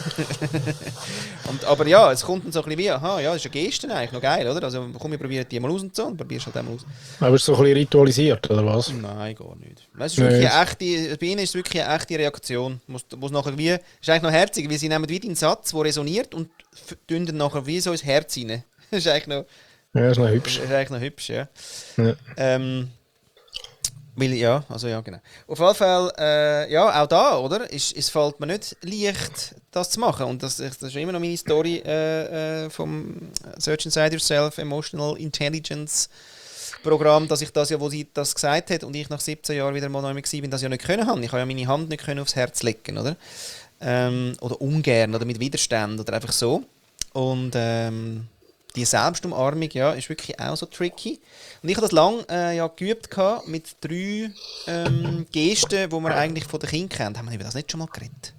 und, aber ja, es kommt dann so ein bisschen wie, aha, ja, das ist eine Geste eigentlich, noch geil, oder? Also komm, wir probieren die mal aus und so, und probierst halt auch mal aus. Aber ist es so ein bisschen ritualisiert, oder was? Nein, gar nicht. Es ist wirklich Nein. eine echte, bei ihnen ist es wirklich eine echte Reaktion, wo es nachher wie, ist eigentlich noch herzig, weil sie nehmen wie den Satz, der resoniert und f- tun dann nachher wie so ins Herz rein. Das ist eigentlich noch, Ja, ist noch das hübsch. ist eigentlich noch hübsch, ja. Ja. Ähm, weil, ja, also ja, genau. Auf jeden Fall, äh, ja, auch da, oder? Es, es fällt mir nicht leicht, das zu machen. Und das, das ist immer noch meine Story äh, äh, vom Search Inside Yourself Emotional Intelligence Programm, dass ich das ja, wo sie das gesagt hat und ich nach siebzehn Jahren wieder mal neu war, bin, das ja nicht können haben. Ich habe ja meine Hand nicht können aufs Herz legen, oder? Ähm, oder ungern, oder mit Widerstand, oder einfach so. Und ähm, die Selbstumarmung, ja, ist wirklich auch so tricky. Und ich habe das lange äh, ja, geübt gehabt mit drei ähm, Gesten, die man eigentlich von den Kindern kennt. Haben wir über das nicht schon mal geredet?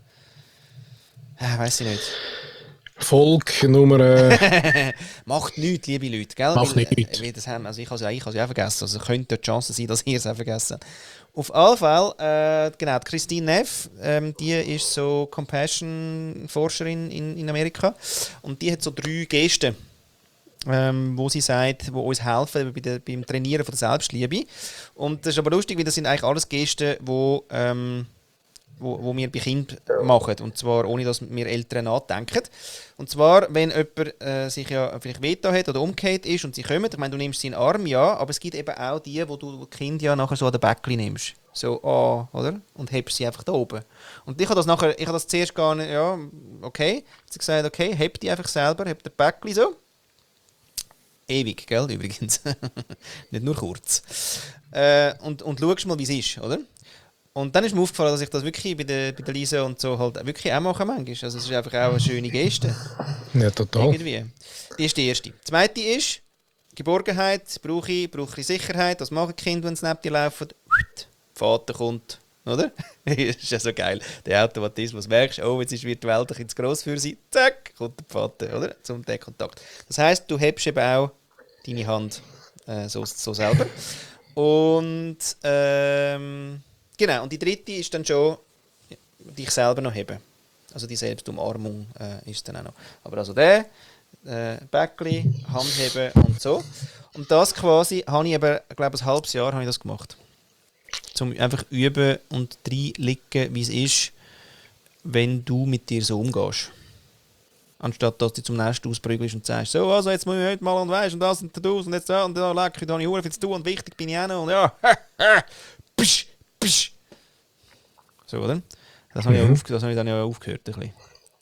Äh, weiss ich nicht. Volk Nummer. Äh, Macht nichts, liebe Leute, gell? Macht Weil, nichts. äh, wie das haben. Also ich habe es ja, ich habe es ja auch vergessen. Also könnte die Chance sein, dass ihr es auch vergessen habt. Auf alle Fälle, äh, genau, die Christine Neff, ähm, die ist so Compassion-Forscherin in, in Amerika. Und die hat so drei Gesten, ähm, wo sie sagt, wo uns helfen bei der, beim Trainieren von der Selbstliebe. Und das ist aber lustig, weil das sind eigentlich alles Gesten, wo, ähm, wo, wo wir bei Kindern machen. Und zwar ohne, dass wir Eltern nachdenken. Und zwar, wenn jemand äh, sich ja vielleicht wehgetan hat oder umgekehrt ist und sie kommen, ich meine, du nimmst sie in den Arm, ja, aber es gibt eben auch die, wo du das Kind ja nachher so an den Bäckchen nimmst. So, oh, oder? Und hebst sie einfach da oben. Und ich habe das nachher, ich habe das zuerst gar nicht, ja, okay. Sie hat gesagt, okay, heb die einfach selber, heb den Bäckchen so. Ewig, gell, übrigens. Nicht nur kurz. Äh, und, und schaust mal, wie es ist, oder? Und dann ist mir aufgefallen, dass ich das wirklich bei der, bei der Lisa und so halt wirklich auch mache manchmal. Also es ist einfach auch eine schöne Geste. ja, total. Irgendwie. Das ist die erste. Die zweite ist, Geborgenheit, brauche ich, brauche ich Sicherheit. Was machen die Kinder, wenn sie neben dir laufen? Vater kommt, oder? Das ist ja so geil. Der Automatismus. Merkst du, oh, jetzt wird die Welt ein bisschen zu gross für sie. Zack, kommt der Vater, oder? Zum Deckkontakt. Das heisst, du hebst eben auch deine Hand äh, so, so selber. Und ähm, genau, und die dritte ist dann schon dich selber noch heben. Also die Selbstumarmung äh, ist dann auch noch. Aber also der, äh, Bäckli, Hand heben und so. Und das quasi habe ich eben, ich glaube, ein halbes Jahr habe ich das gemacht. Zum einfach üben und reinlegen, wie es ist, wenn du mit dir so umgehst. Anstatt dass du zum nächsten ausprügelst und sagst, so, also jetzt muss ich heute mal und weißt und das und das und jetzt da und da lecker, da habe ich Huren viel zu tun und wichtig bin ich auch noch und ja, pisch, pisch. So, oder? Das habe ich, Mhm. auf, das habe ich dann ja aufgehört, ein bisschen.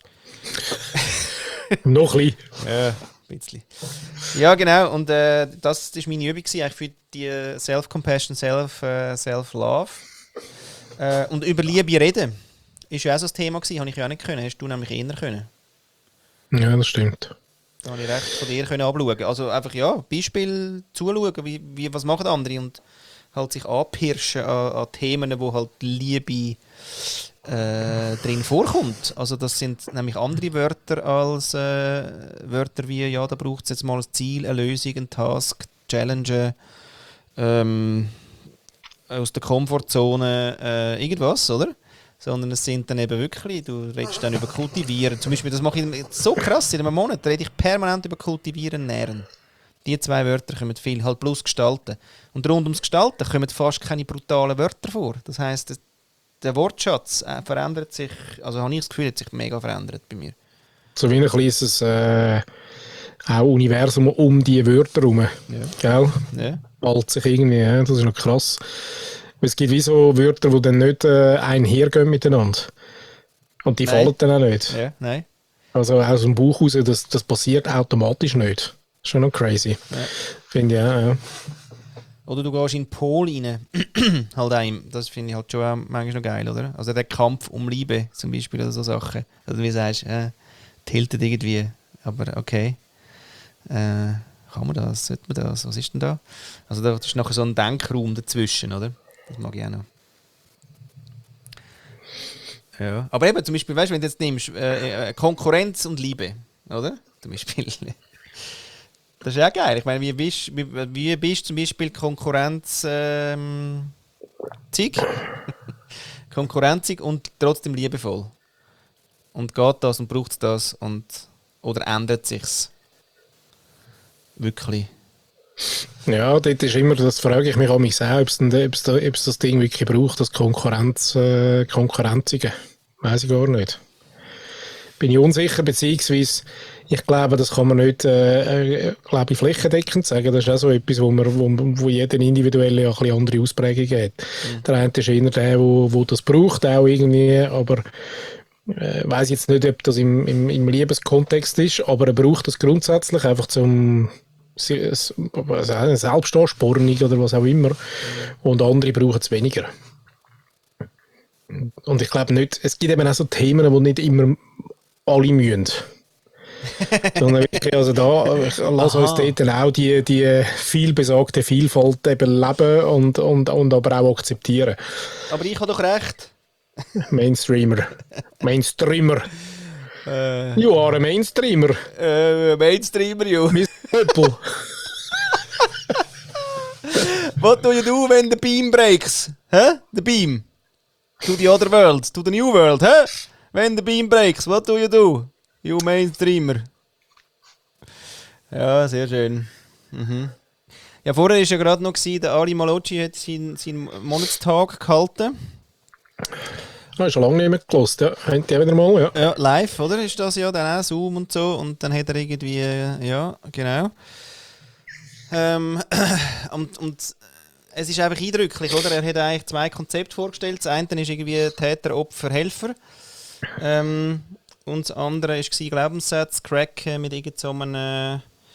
Noch ein bisschen. Ja, ein bisschen. Ja, genau. Und äh, das war meine Übung gewesen, eigentlich für die Self-Compassion, Self, äh, Self-Love. Äh, und über Liebe reden. Ist ja auch so ein Thema gewesen, habe ich ja auch nicht können. Hast du nämlich eher können. Ja, das stimmt. Da habe ich recht von dir können abschauen. Also einfach, ja, Beispiel zuschauen, wie, wie, was machen andere und halt sich anpirschen an, an Themen, wo halt Liebe äh, drin vorkommt. Also das sind nämlich andere Wörter als äh, Wörter wie, ja, da braucht es jetzt mal ein Ziel, eine Lösung, ein Task, Challenge, ähm, aus der Komfortzone, äh, irgendwas, oder? Sondern es sind dann eben wirklich, du redest dann über Kultivieren. Zum Beispiel, das mache ich so krass, in einem Monat rede ich permanent über Kultivieren, Nähren. Die zwei Wörter kommen viel, halt plus Gestalten. Und rund ums Gestalten kommen fast keine brutalen Wörter vor. Das heisst, der Wortschatz äh, verändert sich, also habe ich das Gefühl, hat sich mega verändert bei mir. So wie ein kleines äh, auch Universum um die Wörter herum. Ja. Gell? Ja. Bald sich irgendwie, ja, das ist noch krass. Es gibt wie so Wörter, die dann nicht äh, einhergehen miteinander. Und die Nein. fallen dann auch nicht. Ja, nein. Also aus dem Bauch raus, das, das passiert automatisch nicht. Schon noch crazy. Ja. Finde ich auch, ja. Oder du gehst in den Pol rein. halt einem. Das finde ich halt schon auch manchmal noch geil, oder? Also der Kampf um Liebe zum Beispiel oder so Sachen. Oder wie du sagst, äh, tiltet irgendwie. Aber okay. Äh, kann man das? Sollte man das? Was ist denn da? Also da ist nachher so ein Denkraum dazwischen, oder? Das mag ich auch noch. Ja. Aber eben zum Beispiel, weißt du, wenn du jetzt nimmst, äh, äh, Konkurrenz und Liebe, oder? Zum Beispiel. Das ist auch geil. Ich meine, wie bist, wie, wie bist zum Beispiel Konkurrenz ähm, zig? Konkurrenzig und trotzdem liebevoll. Und geht das und braucht es das und oder ändert sich's? Wirklich. Ja, dort ist immer, das frage ich mich auch mich auch, ob es, denn- ob es, da- ob es das Ding wirklich braucht, das Konkurrenz, äh, Konkurrenzige. Weiß ich gar nicht. Bin ich unsicher, beziehungsweise ich glaube, das kann man nicht, äh, äh, glaube ich, flächendeckend sagen. Das ist auch so etwas, wo, man, wo, wo jeder individuelle ja ein bisschen andere Ausprägungen hat. Mhm. Der eine ist eher der, wo, wo das braucht, auch irgendwie, aber äh, weiß jetzt nicht, ob das im, im, im Liebeskontext ist, aber er braucht das grundsätzlich einfach zum eine Selbstanspornung oder was auch immer. Und andere brauchen es weniger. Und ich glaube nicht, es gibt eben auch so Themen, die nicht immer alle müssen. Sondern wirklich, also da, lass uns dort dann auch die, die vielbesagte Vielfalt eben leben und, und, und aber auch akzeptieren. Aber ich habe doch recht. Mainstreamer. Mainstreamer. Äh, You are a Mainstreamer. äh, Mainstreamer, you. Miss Purple. What do you do when the beam breaks? Huh? The beam. To the other world. To the new world. Huh? When the beam breaks, what do you do? You Mainstreamer. Ja, sehr schön. Mhm. Ja, vorher war ja gerade noch, gewesen, der Ali Malocci hat seinen, seinen Monatstag gehalten. Ich habe schon lange nicht mehr gelost, ja. Habt ihr wieder mal, ja. Ja, live, oder? Ist das ja dann auch Zoom und so. Und dann hat er irgendwie, äh, ja, genau. Ähm, und, und es ist einfach eindrücklich, oder? Er hat eigentlich zwei Konzepte vorgestellt. Das eine ist irgendwie Täter, Opfer, Helfer. Ähm, und das andere war Glaubenssatz, Crack mit irgend so einem äh,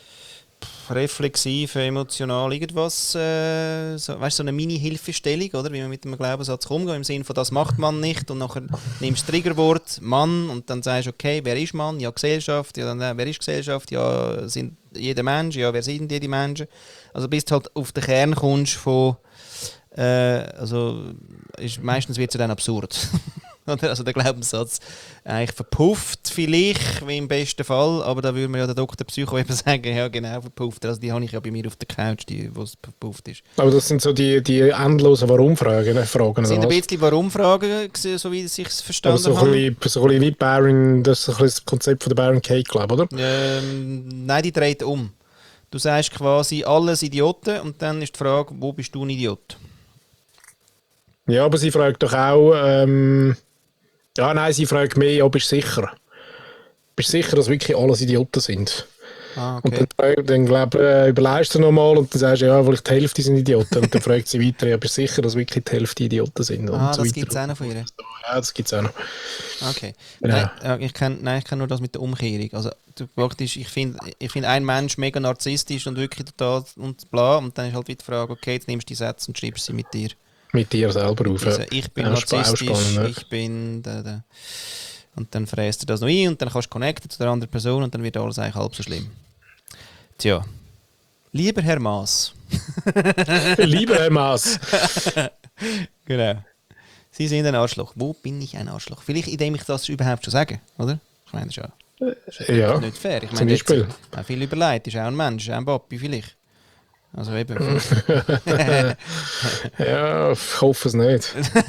reflexiv, emotional irgendwas, äh, so, weißt du, so eine Mini-Hilfestellung, oder? Wie man mit dem Glaubenssatz umgeht, im Sinne von das macht man nicht und nachher nimmst du das Triggerwort Mann und dann sagst du, okay, wer ist Mann? Ja, Gesellschaft. Ja, dann, äh, wer ist Gesellschaft? Ja, sind jeder Mensch. Ja, wer sind jede Menschen? Also bis du halt auf den Kern kommst von, äh, also ist, meistens wird es dann absurd. Also der Glaubenssatz eigentlich verpufft vielleicht, wie im besten Fall, aber da würde man ja der Doktor Psycho eben sagen, ja genau, verpufft. Also die habe ich ja bei mir auf der Couch, die, wo es verpufft ist. Aber das sind so die, die endlosen Warum-Fragen. Fragen, Das sind oder ein was? bisschen Warum-Fragen, gewesen, so wie ich es verstanden Aber so ein habe. bisschen, so ein bisschen wie Baron, das ist ein bisschen das Konzept von der Baron Cake Club, oder? Ähm, nein, die dreht um. Du sagst quasi alles Idioten und dann ist die Frage, wo bist du ein Idiot? Ja, aber sie fragt doch auch, ähm, ja, nein, sie fragt mehr, ob bist du sicher? Bist du sicher, dass wirklich alles Idioten sind? Ah, Und okay. dann, dann glaub, äh, überlegst du nochmal und dann sagst du, ja, vielleicht die Hälfte sind Idioten. Und dann fragt sie weiter, ja, bist du sicher, dass wirklich die Hälfte Idioten sind? Und Ah, so das weiter. gibt es auch noch von ihr. Ja, das gibt es auch noch. Okay. Ja. Nein, ja, ich kenne nein, ich kenn nur das mit der Umkehrung. Also, du, praktisch, ich finde ich find ein Mensch mega narzisstisch und wirklich total und bla. Und dann ist halt wieder die Frage, okay, jetzt nimmst du die Sätze und schreibst sie mit dir. Mit dir selber auf. Also, Ja. ich bin Ja, spa- auch narzisstisch, spannend, ne? ich bin... Da, da. Und dann fräst du das noch ein und dann kannst du connecten zu der anderen Person und dann wird alles eigentlich halb so schlimm. Tja. Lieber Herr Maas, Lieber Herr Maas. Genau. Sie sind ein Arschloch. Wo bin ich ein Arschloch? Vielleicht, indem ich das überhaupt schon sage, oder? Ich meine, das ist ja, das ist Ja, nicht fair. Ich zum meine, jetzt, Beispiel. auch viel überlegt, ist auch ein Mensch, auch ein Papi vielleicht. Also eben. Ja, ich hoffe es nicht.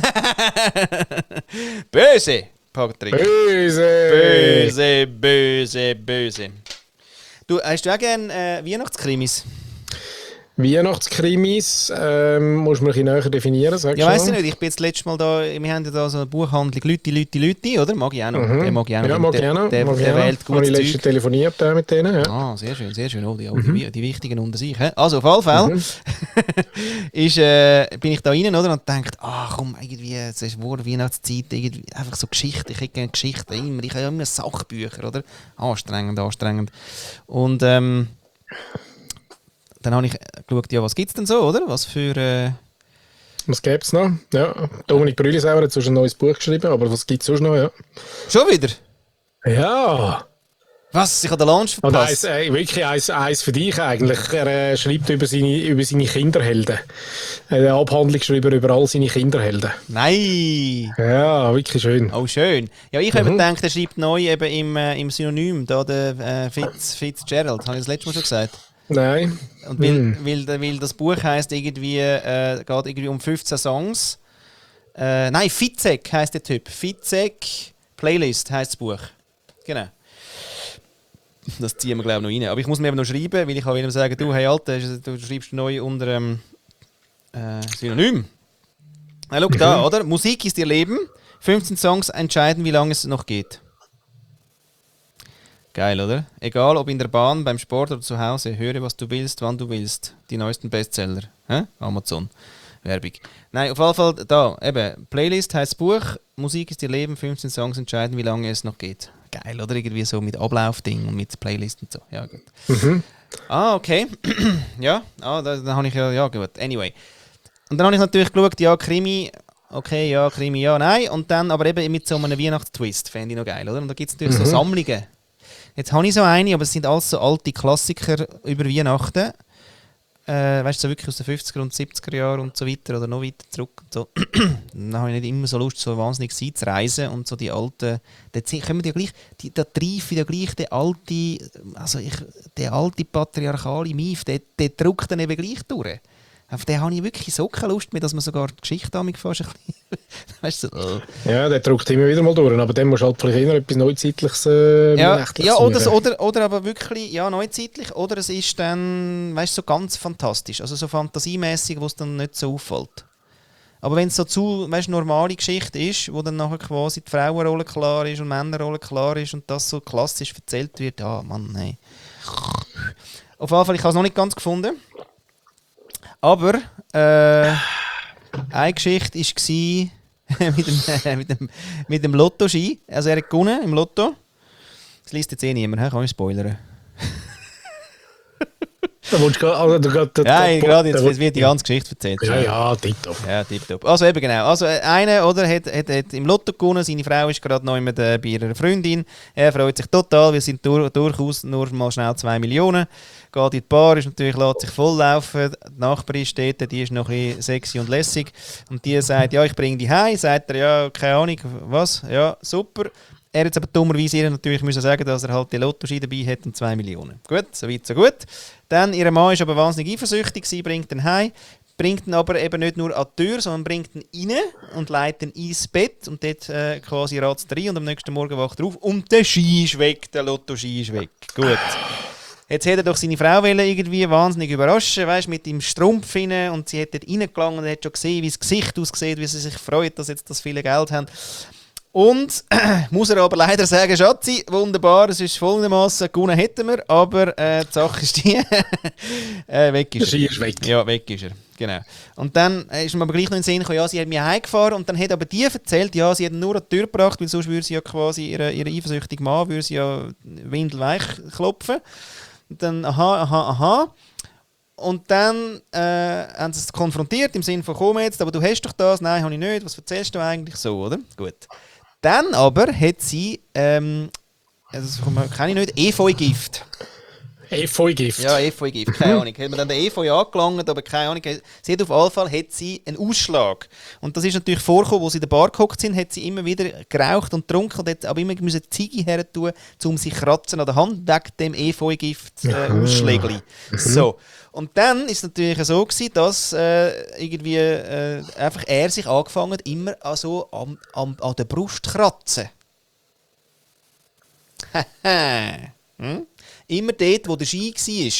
Böse, Patrick. Böse! Böse, böse, böse. Du, hast du auch gerne äh, Weihnachtskrimis? Weihnachtskrimis ähm, musst du mir ein bisschen näher definieren, sagst Ja, du weiss ich mal? nicht. Ich bin jetzt letztes Mal da, wir haben ja da so eine Buchhandlung Lüti, Lüti, Lüti, oder? Mag ich auch noch. Mhm. Den mag ich auch noch. Ja, mag der, ich auch noch. Der, mag der ich auch noch. wählt Habe ich gutes letztens Zeug. telefoniert äh, mit denen, ja. Ah, sehr schön, sehr schön. Oh, die, oh, die, die Wichtigen unter sich. He? Also, auf alle Fälle Mhm. ist, äh, bin ich da rein, oder? Und denke, ah komm, irgendwie, es ist vor Weihnachtszeit, irgendwie, einfach so Geschichten. Ich hätte gerne Geschichten immer. Ich habe ja immer Sachbücher, oder? Anstrengend, anstrengend. Und ähm, dann habe ich geschaut, ja, was gibt es denn so, oder? Was für... Äh, Was gäbe es noch? Ja, Dominik Brülisauer hat sonst ein neues Buch geschrieben, aber was gibt es sonst noch? Ja. schon wieder? Ja! Was? Ich habe den Launch Und verpasst. eins, äh, wirklich eins, eins für dich eigentlich. Er äh, schreibt über seine, über seine Kinderhelden. Er hat eine Abhandlung geschrieben über all seine Kinderhelden. Nein! Ja, wirklich schön. Oh, schön. Ja, ich habe Mhm. gedacht, er schreibt neu eben im, äh, im Synonym, da der äh, Fitz, Fitzgerald, habe ich das letzte Mal schon gesagt. Nein. Und weil, Mhm. weil, weil das Buch heisst irgendwie, äh, geht irgendwie um fünfzehn Songs. Äh, nein, Fitzek heisst der Typ. Fitzek Playlist heisst das Buch. Genau. Das ziehen wir, glaube ich, noch rein. Aber ich muss mir eben noch schreiben, weil ich kann ihm sagen, du, hey Alter, du schreibst neu unter ähm, äh, Synonym. Na, schau da, oder? Musik ist ihr Leben. fünfzehn Songs entscheiden, wie lange es noch geht. Geil, oder? Egal, ob in der Bahn, beim Sport oder zu Hause, höre, was du willst, wann du willst. Die neuesten Bestseller. Hä? Amazon. Werbung. Nein, auf jeden Fall da, eben, Playlist heisst Buch, Musik ist ihr Leben, fünfzehn Songs entscheiden, wie lange es noch geht. Geil, oder? Irgendwie so mit Ablaufding und mit Playlist und so. Ja, gut. Mhm. Ah, okay. ja, ah, da, da habe ich ja, ja, gut. Anyway. Und dann habe ich natürlich geschaut, ja, Krimi, okay, ja, Krimi, ja, nein. Und dann aber eben mit so einem Weihnachtstwist, fände ich noch geil, oder? Und da gibt es natürlich Mhm. so Sammlungen. Jetzt habe ich so eine, aber es sind alles so alte Klassiker über Weihnachten. Äh, weißt du, so wirklich aus den fünfziger und siebziger Jahren und so weiter oder noch weiter zurück. Und so. Dann habe ich nicht immer so Lust, so wahnsinnig Zeit zu reisen und so die alten. Da kommen die ja gleich, die, da treifen ja gleich der alte, also ich, der alte patriarchale Mief, der, der drückt dann eben gleich durch. Auf den habe ich wirklich so keine Lust mehr, dass man sogar die Geschichte damit fast ein bisschen. Weißt du, so. Ja, der drückt immer wieder mal durch, aber dann musst du halt vielleicht eher etwas Neuzeitliches äh, Ja, Weihnachtliches ja oder, suchen. oder, oder aber wirklich ja, neuzeitlich, oder es ist dann, weißt du, so ganz fantastisch, also so fantasiemäßig, wo es dann nicht so auffällt. Aber wenn es so zu, weißt, normale Geschichte ist, wo dann nachher quasi die Frauenrolle klar ist und die Männerrolle klar ist und das so klassisch erzählt wird, ja, Mann, nein. Auf jeden Fall, ich habe es noch nicht ganz gefunden. Aber äh, eine Geschichte war mit dem, äh, mit dem, mit dem Lottoschein. Also er hat gewonnen im Lotto. Das liest jetzt eh niemand, he? Kann ich spoilern? Da willst du gerade- also, du gerade- Ja, da- gerade jetzt da- jetzt wird die ganze Geschichte erzählt. Ja, ja, tipptopp. Ja, tipptopp. Also eben genau. Also äh, einer oder, hat, hat, hat im Lotto gewonnen, seine Frau ist gerade noch mit, äh, bei ihrer Freundin. Er freut sich total, wir sind dur durchaus nur mal schnell zwei Millionen. Geht in die Bar, ist natürlich, lässt sich volllaufen. Die Nachbarin steht da, die ist noch ein bisschen sexy und lässig. Und die sagt, ja, ich bringe die heim. Sagt er, ja, keine Ahnung, was? Ja, super. Er hat aber dummerweise ihr natürlich müssen sagen, dass er halt die Lottoschein dabei hat und zwei Millionen. Gut, so weit, so gut. Dann, ihr Mann ist aber wahnsinnig eifersüchtig, sie bringt ihn heim, bringt ihn aber eben nicht nur an die Tür, sondern bringt ihn rein und leitet ihn ins Bett und dort äh, quasi ratzt er rein und am nächsten Morgen wacht er auf und der Schein ist weg, der Lottoschein ist weg. Gut. Jetzt hätte er doch seine Frau wollen irgendwie wahnsinnig überraschen, weißt, mit dem Strumpf rein und sie hat dort reingelangt und hat schon gesehen, wie das Gesicht aussieht, wie sie sich freut, dass jetzt das viele Geld haben. Und muss er aber leider sagen, Schatzi, wunderbar, es ist folgendermaßen, gewonnen hätten wir, aber äh, die Sache ist die, äh, weg ist Der er. Ski ist weg. Ja, weg ist er, genau. Und dann äh, ist mir aber gleich noch in den Sinn gekommen, ja, sie hat mich heimgefahren und dann hat aber die erzählt, ja, sie hat ihn nur an die Tür gebracht, weil sonst würde sie ja quasi, ihre, ihre eifersüchtige Mann würde sie ja windelweich klopfen. Und dann, aha, aha, aha. Und dann äh, haben sie es konfrontiert im Sinne von, komm jetzt, aber du hast doch das, nein, habe ich nicht, was erzählst du eigentlich so, oder? Gut. Dann aber hat sie, ähm, also das kenne ich nicht, Efeu-Gift. Efeu-Gift. Ja, Efeu-Gift, keine Ahnung. Hat man dann den Efeu angelangt, aber keine Ahnung. Sie hat auf jeden Fall hat sie einen Ausschlag. Und das ist natürlich vorgekommen, wo sie in der Bar gehockt sind, hat sie immer wieder geraucht und getrunken und hat aber immer müssen die Ziege her tun, um sich kratzen an der Hand wegen dem Efeu-Gift-Ausschlägli. Äh, so. Und dann war es natürlich so gewesen, dass äh, irgendwie äh, einfach er sich angefangen hat, immer also an, an, an der Brust zu kratzen. hm? Immer dort, wo der Ski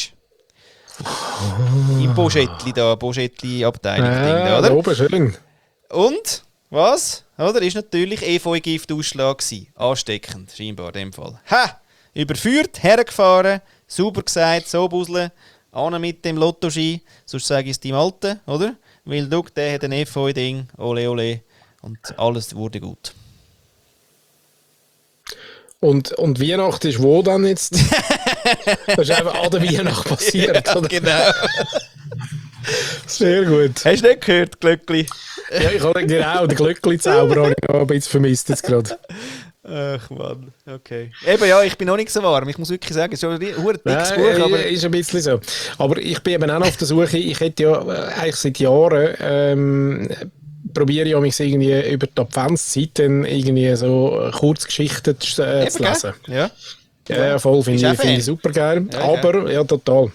war. Im Boschettli da, Boschettli-Abteilung. Ja, oder? Da oben schön. Und, was? Oder? Ist natürlich Efeu-Gift-Ausschlag gewesen. Ansteckend, scheinbar in dem Fall. Ha! Überführt, hergefahren, sauber gesagt, so busseln, an mit dem Lottoski, sonst sage ich es deinem Alten, oder? Weil du, der hat ein Efeu-Ding, ole ole, und alles wurde gut. Und, und Weihnachten ist wo dann jetzt? Das ist einfach an der Weihnacht passiert, ja, oder? Genau. Sehr gut. Hast du nicht gehört, Glöckli? Ja, ich habe genau, den Glöckli-Zauber habe ich noch ein bisschen vermisst jetzt gerade. Ach Mann, okay. Eben ja, ich bin noch nicht so warm. Ich muss wirklich sagen, es ist schon ein dickes Nein, Buch, aber... ist ein bisschen so. Aber ich bin eben auch noch auf der Suche. Ich hätte ja äh, eigentlich seit Jahren ähm, probiere ich auch mich irgendwie über die Adventszeit dann irgendwie so Kurzgeschichten zu, äh, Eben, zu lesen. Ja. Ja, voll, finde Ist ich, auch find ich Fan? super geil. Ja, aber, ja, total.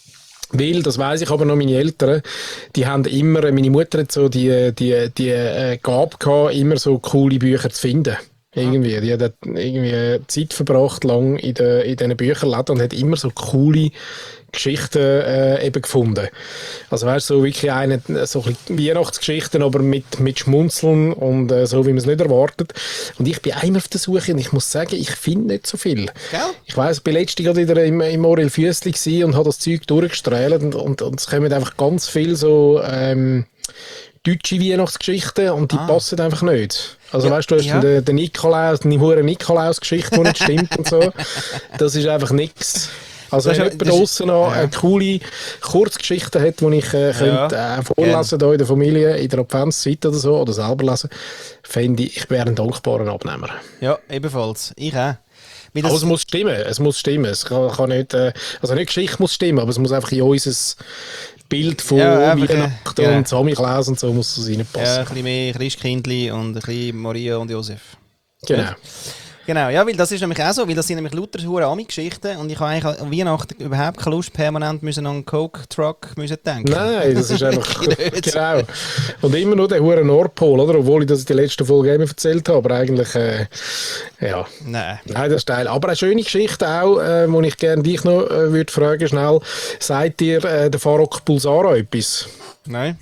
Weil, das weiss ich aber noch, meine Eltern, die haben immer, meine Mutter hat so die, die, die äh, Gabe gehabt, immer so coole Bücher zu finden. Irgendwie. Die hat irgendwie Zeit verbracht, lang in, de, in diesen Bücherläden und hat immer so coole Geschichten äh, eben gefunden. Also weißt du, so wirklich eine, so ein bisschen Weihnachtsgeschichten, aber mit, mit Schmunzeln und äh, so, wie man es nicht erwartet. Und ich bin einmal auf der Suche und ich muss sagen, ich finde nicht so viel. Gell? Ich weiss, ich war letztens gerade wieder im, im Orel Füssli und habe das Zeug durchgestrahlt und, und, und es kommen einfach ganz viel so ähm, deutsche Weihnachtsgeschichten und die Ah. passen einfach nicht. Also Ja, weißt du, du hast ja. den, den Nikolaus, die hure Nikolaus-Geschichte, die nicht stimmt und so. Das ist einfach nichts. Also Das wenn ist- jemand das ist- draussen noch ja. eine coole Kurzgeschichte hat, die ich äh, könnte, äh, vorlesen hier in der Familie, in der Adventszeit oder so, oder selber lesen, fände ich, ich wäre ein dankbarer Abnehmer. Ja, ebenfalls. Ich auch. Weil Aber das, es muss stimmen, es muss stimmen. Es kann, kann nicht, äh, also nicht Geschichte muss stimmen, aber es muss einfach in unser Bild von Ja, einfach, äh, Weihnachten genau. und Samichlaus und so muss es ja, reinpassen. ein bisschen mehr Christkindli und ein bisschen Maria und Josef. Genau. Genau, ja, weil das ist nämlich auch so, weil das sind nämlich lauter hure Ami-Geschichten und ich habe eigentlich an Weihnachten überhaupt keine Lust, permanent müssen an einen Coke-Truck müssen denken. Nein, das ist einfach, Nicht. genau. Und immer nur der hure Nordpol, oder? Obwohl ich das in der letzten Folge eben erzählt habe, aber eigentlich, äh, ja. Nein. Nein, das ist Teil. Aber eine schöne Geschichte auch, äh, wo ich gerne dich noch äh, würde fragen, schnell. Sagt dir äh, der Farrokh Bulsara etwas? Nein?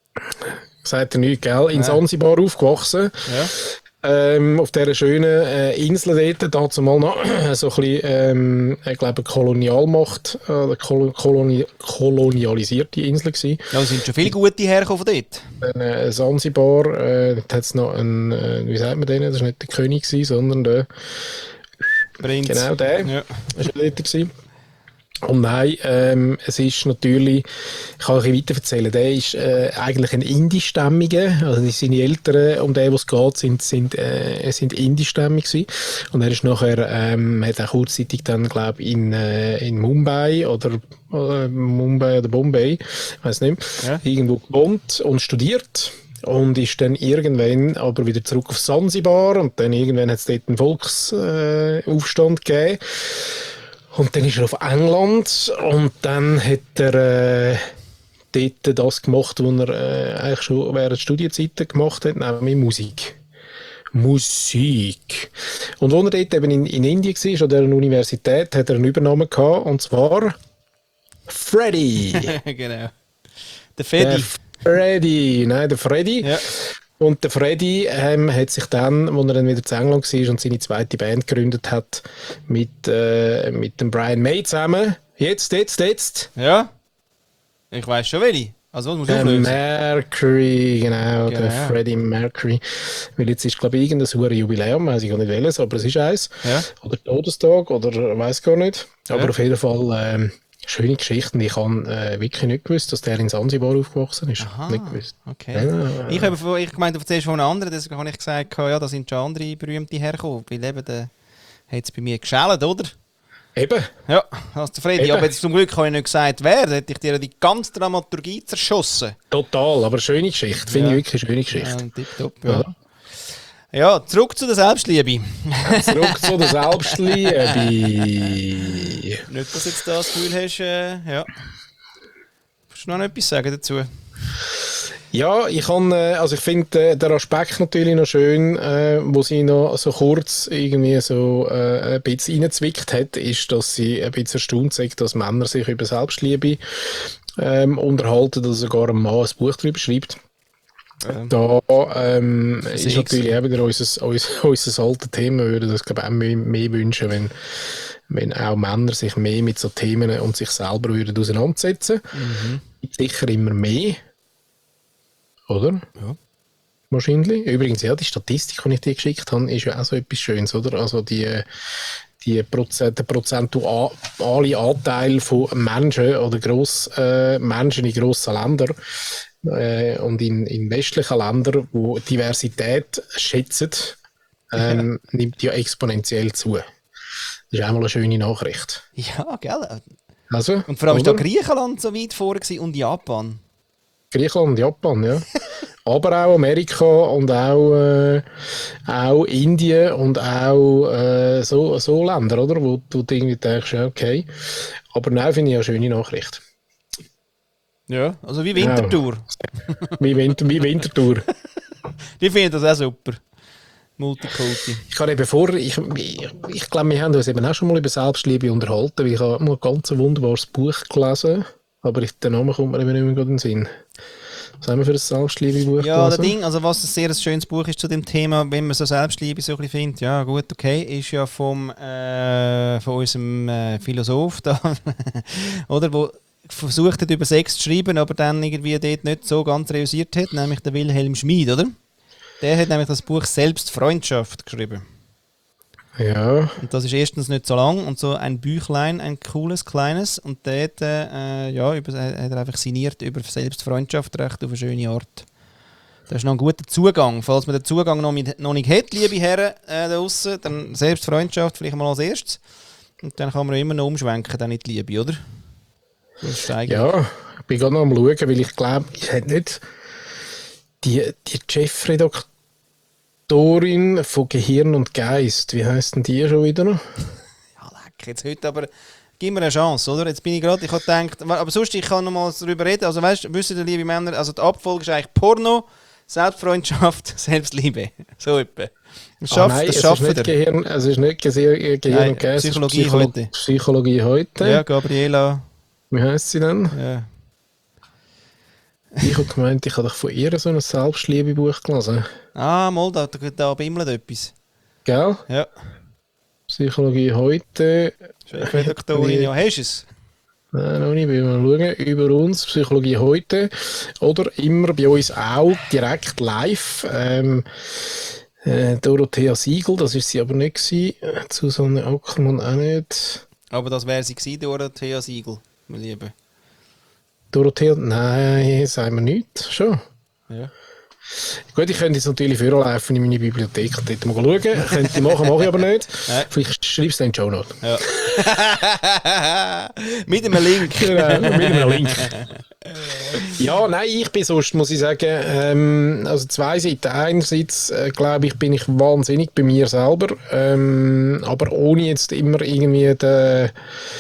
Sagt er nicht, gell? In Nein. Sansibar aufgewachsen. Ja. Ähm, auf dieser schönen äh, Insel dort, da zumal noch so ein bisschen, ähm, ich glaube, Kolonialmacht, äh, Kol Koloni kolonialisierte Insel gewesen. Ja, es sind schon viele gute hergekommen von dort. Dann, äh, Sansibar, äh, da hat es noch einen, äh, wie sagt man den, das war nicht der König gewesen, sondern der, Prinz. genau der, Ja. ist er dort gewesen. Und nein, ähm, es ist natürlich, ich kann euch weiter erzählen, der ist äh, eigentlich ein Indischstämmiger, also seine Eltern, um den, was es geht, sind, sind, äh, sind indischstämmig gewesen. Und er ist nachher, ähm, hat auch kurzzeitig dann, glaube ich, in, äh, in Mumbai oder äh, Mumbai oder Bombay, ich weiß nicht mehr, Ja. irgendwo gewohnt und studiert. Und ist dann irgendwann aber wieder zurück auf Sansibar und dann irgendwann hat es dort einen Volksaufstand äh, Aufstand gegeben. Und dann ist er auf England und dann hat er äh, dort das gemacht, was er äh, eigentlich schon während Studienzeiten gemacht hat, nämlich Musik. Musik. Und als er dort eben in, in Indien war, an der Universität, hat er einen Übernamen gehabt, und zwar Freddy. Genau. Der Der Fedi. Freddy, nein, der Freddy. Ja. Und der Freddy ähm, hat sich dann, als er dann wieder zu England war und seine zweite Band gegründet hat, mit, äh, mit dem Brian May zusammen, jetzt, jetzt, jetzt, Ja. Ich weiss schon welche. Also, was muss ich der auflösen? Mercury, genau, Genau. der Freddie Mercury. Weil jetzt ist, glaube ich, irgendein hohes Jubiläum, weiß ich gar nicht welches, aber es ist eins. Ja. Oder Todestag, oder weiß gar nicht. Aber Ja. auf jeden Fall ähm, schöne Geschichten. Ich habe äh, wirklich nicht gewusst, dass der in Sansibar aufgewachsen ist. Aha, Nicht gewusst. okay. Ja. Ich habe von- ich gemeint, du erzählst von einem anderen, deswegen habe ich gesagt, ja, da sind schon andere berühmte hergekommen. Weil eben, da hat es bei mir geschält, oder? Eben. Ja, hast du Freddy. Eben. Aber jetzt zum Glück habe ich nicht gesagt, wer. Da hätte ich dir die ganze Dramaturgie zerschossen. Total, aber eine schöne Geschichte. Finde Ja. ich wirklich eine schöne Geschichte. Ja, tipptopp, ja. Ja, zurück zu der Selbstliebe. Zurück zu der Selbstliebe. Nicht, dass du jetzt das Gefühl hast, äh, ja. Willst du noch etwas sagen dazu? Ja, ich kann, äh, also ich finde äh, den Aspekt natürlich noch schön, äh, wo sie noch so kurz irgendwie so äh, ein bisschen reinzwickt hat, ist, dass sie ein bisschen erstaunt sagt, dass Männer sich über Selbstliebe ähm, unterhalten, dass sogar ein Mann ein Buch darüber schreibt. Ähm, Da ähm, ist Sehe natürlich auch wieder unser, unser, unser altes Thema, würde das glaube ich auch mehr, mehr wünschen, wenn, wenn auch Männer sich mehr mit so Themen und sich selber würden auseinandersetzen. Mhm. Sicher immer mehr. Oder? Ja. Wahrscheinlich. Übrigens, ja, die Statistik, die ich dir geschickt habe, ist ja auch so etwas Schönes, oder? Also die, die Prozent, der prozentuale Anteil von Menschen oder Gross, äh, Menschen in grossen Ländern äh, und in, in westlichen Ländern, die Diversität schätzen, ähm, ja. nimmt ja exponentiell zu. Das ist auch mal eine schöne Nachricht. Ja, gell? Also, und vor allem oder? ist da Griechenland so weit vor und Japan. Griechenland und Japan, ja. Aber auch Amerika und auch, äh, auch Indien und auch äh, so, so Länder, oder? Wo du irgendwie denkst, ja, okay. Aber nein, finde ich eine schöne Nachricht. Ja, also wie Winterthur. Ja. Wie, Winter, wie Winterthur. Die finden das auch super. Multikulti. Ich kann eben vor, ich, ich, ich glaube, wir haben uns eben auch schon mal über Selbstliebe unterhalten, weil ich habe mal ein ganz wunderbares Buch gelesen, aber ich, der Name kommt mir eben nicht mehr in den Sinn. Was haben wir für ein Selbstliebe-Buch Ja, gelesen? das Ding, also was ein sehr schönes Buch ist zu dem Thema, wenn man so Selbstliebe so ein bisschen findet, ja gut, okay, ist ja vom, äh, von unserem äh, Philosoph da, oder, wo versucht hat, über Sex zu schreiben, aber dann irgendwie dort nicht so ganz realisiert hat, nämlich der Wilhelm Schmid, oder? Der hat nämlich das Buch Selbstfreundschaft geschrieben. Ja. Und das ist erstens nicht so lang und so ein Büchlein, ein cooles, kleines. Und dort äh, ja, über, hat er einfach signiert über Selbstfreundschaft recht auf eine schöne Art. Das ist noch ein guter Zugang. Falls man den Zugang noch, mit, noch nicht hat, liebe Herren äh, da draussen, dann Selbstfreundschaft vielleicht mal als erstes. Und dann kann man immer noch umschwenken, dann in die Liebe, oder? Ja, ich bin gerade noch am schauen, weil ich glaube, ich hätte nicht die, die Chefredaktorin von Gehirn und Geist, wie heisst denn die schon wieder? Ja, leck, jetzt heute aber, gib mir eine Chance, oder? Jetzt bin ich gerade, ich habe gedacht, aber sonst, ich kann noch mal darüber reden, also weißt du, wissen die liebe Männer, also die Abfolge ist eigentlich Porno, Selbstfreundschaft, Selbstliebe, so etwa. Das Schaff, ah, nein, das es, schaffen ist nicht Gehirn, es ist nicht Gehirn nein, und Geist, Psychologie Psycholo heute. Psychologie heute. Ja, Gabriela. Wie heisst sie denn? Ja. Ich habe gemeint, ich habe doch von ihr so ein Selbstliebe-Buch gelesen. Ah, mal, da, da, da bimmelt etwas. Gell? Ja. Psychologie heute. Chefredaktorin, ja, hast du es? Nein, noch nicht, wir mal schauen. Über uns, Psychologie heute. Oder immer bei uns auch direkt live. Ähm, äh, Dorothea Siegel, das ist sie aber nicht gewesen. Susanne Ackermann auch nicht. Aber das wäre sie gewesen, Dorothea Siegel, mein Lieber. Dorothea, nein, sagen wir nicht. Schon. Ja. Gut, ich könnte jetzt natürlich vorlaufen in meine Bibliothek und dort mal schauen. Könnte ich machen, mache ich aber nicht. Nein. Vielleicht schreibst du in den Show Notes. Ja. Mit einem Link. Genau, mit einem Link. Ja, nein, ich bin sonst, muss ich sagen, ähm, also zwei Seiten. Einerseits, äh, glaube ich, bin ich wahnsinnig bei mir selber, ähm, aber ohne jetzt immer irgendwie den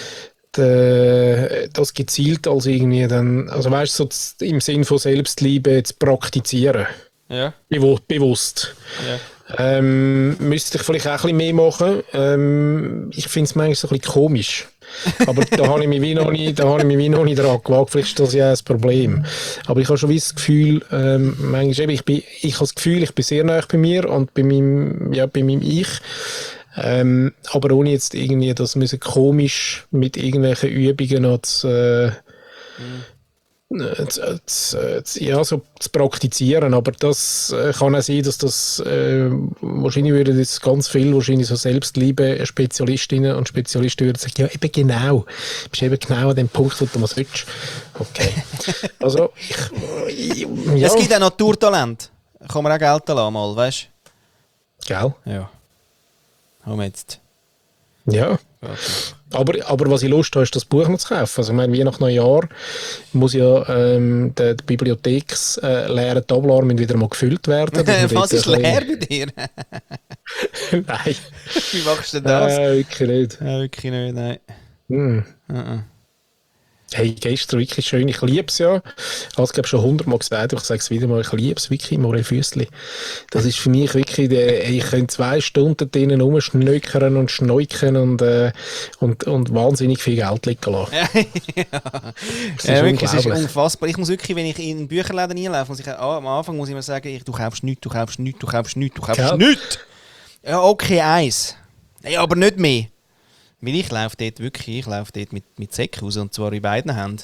das gezielt als irgendwie dann, also weißt du, so im Sinn von Selbstliebe zu praktizieren. Ja. Bewu- bewusst. Ja. Ähm, müsste ich vielleicht auch ein bisschen mehr machen. Ähm, ich finde es manchmal so ein bisschen komisch. Aber da habe ich mich wie noch nicht, da habe ich mich wie noch nicht dran gewagt. Vielleicht ist das ja ein Problem. Aber ich habe schon wie das Gefühl, ähm, manchmal eben, ich bin, ich habe das Gefühl, ich bin sehr nah bei mir und bei meinem, ja, bei meinem Ich. Ähm, aber ohne jetzt irgendwie das müssen komisch mit irgendwelchen Übungen noch zu, äh, mhm. zu, zu, zu, ja, so zu praktizieren. Aber das äh, kann auch sein, dass das äh, wahrscheinlich würden jetzt ganz viele wahrscheinlich so Selbstliebe-Spezialistinnen und Spezialisten würden sagen, ja eben genau, du bist eben genau an dem Punkt, wo du was willst. Okay. Also ich, ich ja. Es gibt auch Naturtalent. Kann man auch gelten lassen, mal, weißt du? Gell? Ja. Komm jetzt. Ja. Okay. Aber, aber was ich Lust habe, ist das Buch noch zu kaufen. Also ich meine, wie nach Neujahr muss ja ähm, der, der bibliotheksleeren Tablar wieder mal gefüllt werden. Was ist leer bei dir? Nein. Wie machst du denn das? Äh, wirklich nicht. Ja, wirklich nicht, nein. Hm. Uh-uh. Hey, gestern wirklich schön. Ich liebe es ja. Ich habe es glaube schon hundertmal gesagt, ich sage es wieder mal, ich liebe es wirklich, Morel Füssli. Das ist für mich wirklich, der, ich könnte zwei Stunden drinnen rumschnöckern und schneuken und, äh, und, und wahnsinnig viel Geld liegen lassen. ja, Das ja ist wirklich, es ist unglaublich. unfassbar. Ich muss wirklich, wenn ich in Bücherläden einlaufe, muss ich, ah, am Anfang muss ich mir sagen, ich, du kaufst nichts, du kaufst nichts, du kaufst nichts, du kaufst Ja. nichts. Ja, okay, eins. Ja, aber nicht mehr. Weil ich laufe dort wirklich, ich laufe dort mit, mit Säcken raus, und zwar in beiden Händen.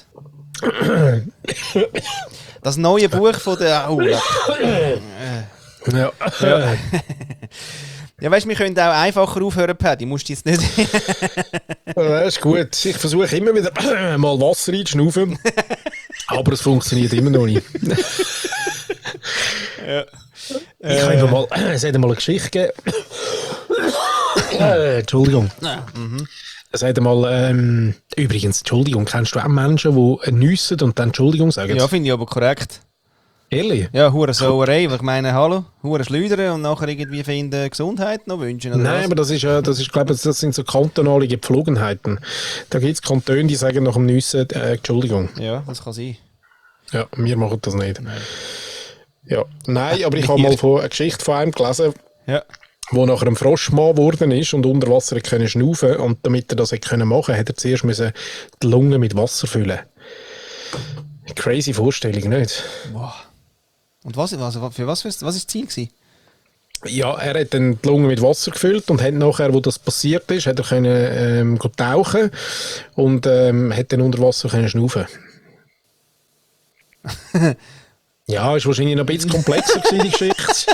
Das neue Buch von der... Oh, Ja. ja. Ja, weißt du, wir können auch einfacher aufhören, Paddy. Musst du jetzt nicht... Ja, ist gut. Ich versuche immer wieder mal Wasser reinzuschnaufen, aber es funktioniert immer noch nicht. ja. Ich habe einfach mal, es hat mal eine Geschichte gegeben. äh, Entschuldigung. Mhm. Es hat mal, ähm, übrigens, Entschuldigung, kennst du auch Menschen, die nüssen und dann Entschuldigung sagen? Ja, finde ich aber korrekt. Ehrlich? Ja, hure Sauerei. Ich meine, hallo, hure schleudern und nachher irgendwie finden Gesundheit noch wünschen. Oder Nein, was? aber das ist ja, das ist, glaube ich, das sind so kantonale Gepflogenheiten. Da gibt es Kantone, die sagen nach dem Nüssen, äh, Entschuldigung. Ja, das kann sein. Ja, wir machen das nicht. Nein. Ja, nein, aber ich habe mal von, eine Geschichte von einem gelesen, Ja. wo nachher ein Froschmann geworden ist und unter Wasser können schnaufen, und damit er das hat können machen, hat er zuerst müssen die Lunge mit Wasser füllen. Crazy Vorstellung, nicht? Boah. Und was, also für was, was war das Ziel gewesen? Ja, er hat dann die Lunge mit Wasser gefüllt und hat nachher, wo das passiert ist, hat er können, ähm, go tauchen und ähm, hat dann unter Wasser können schnaufen. Ja, ist wahrscheinlich noch ein bisschen komplexer gewesen, die Geschichte.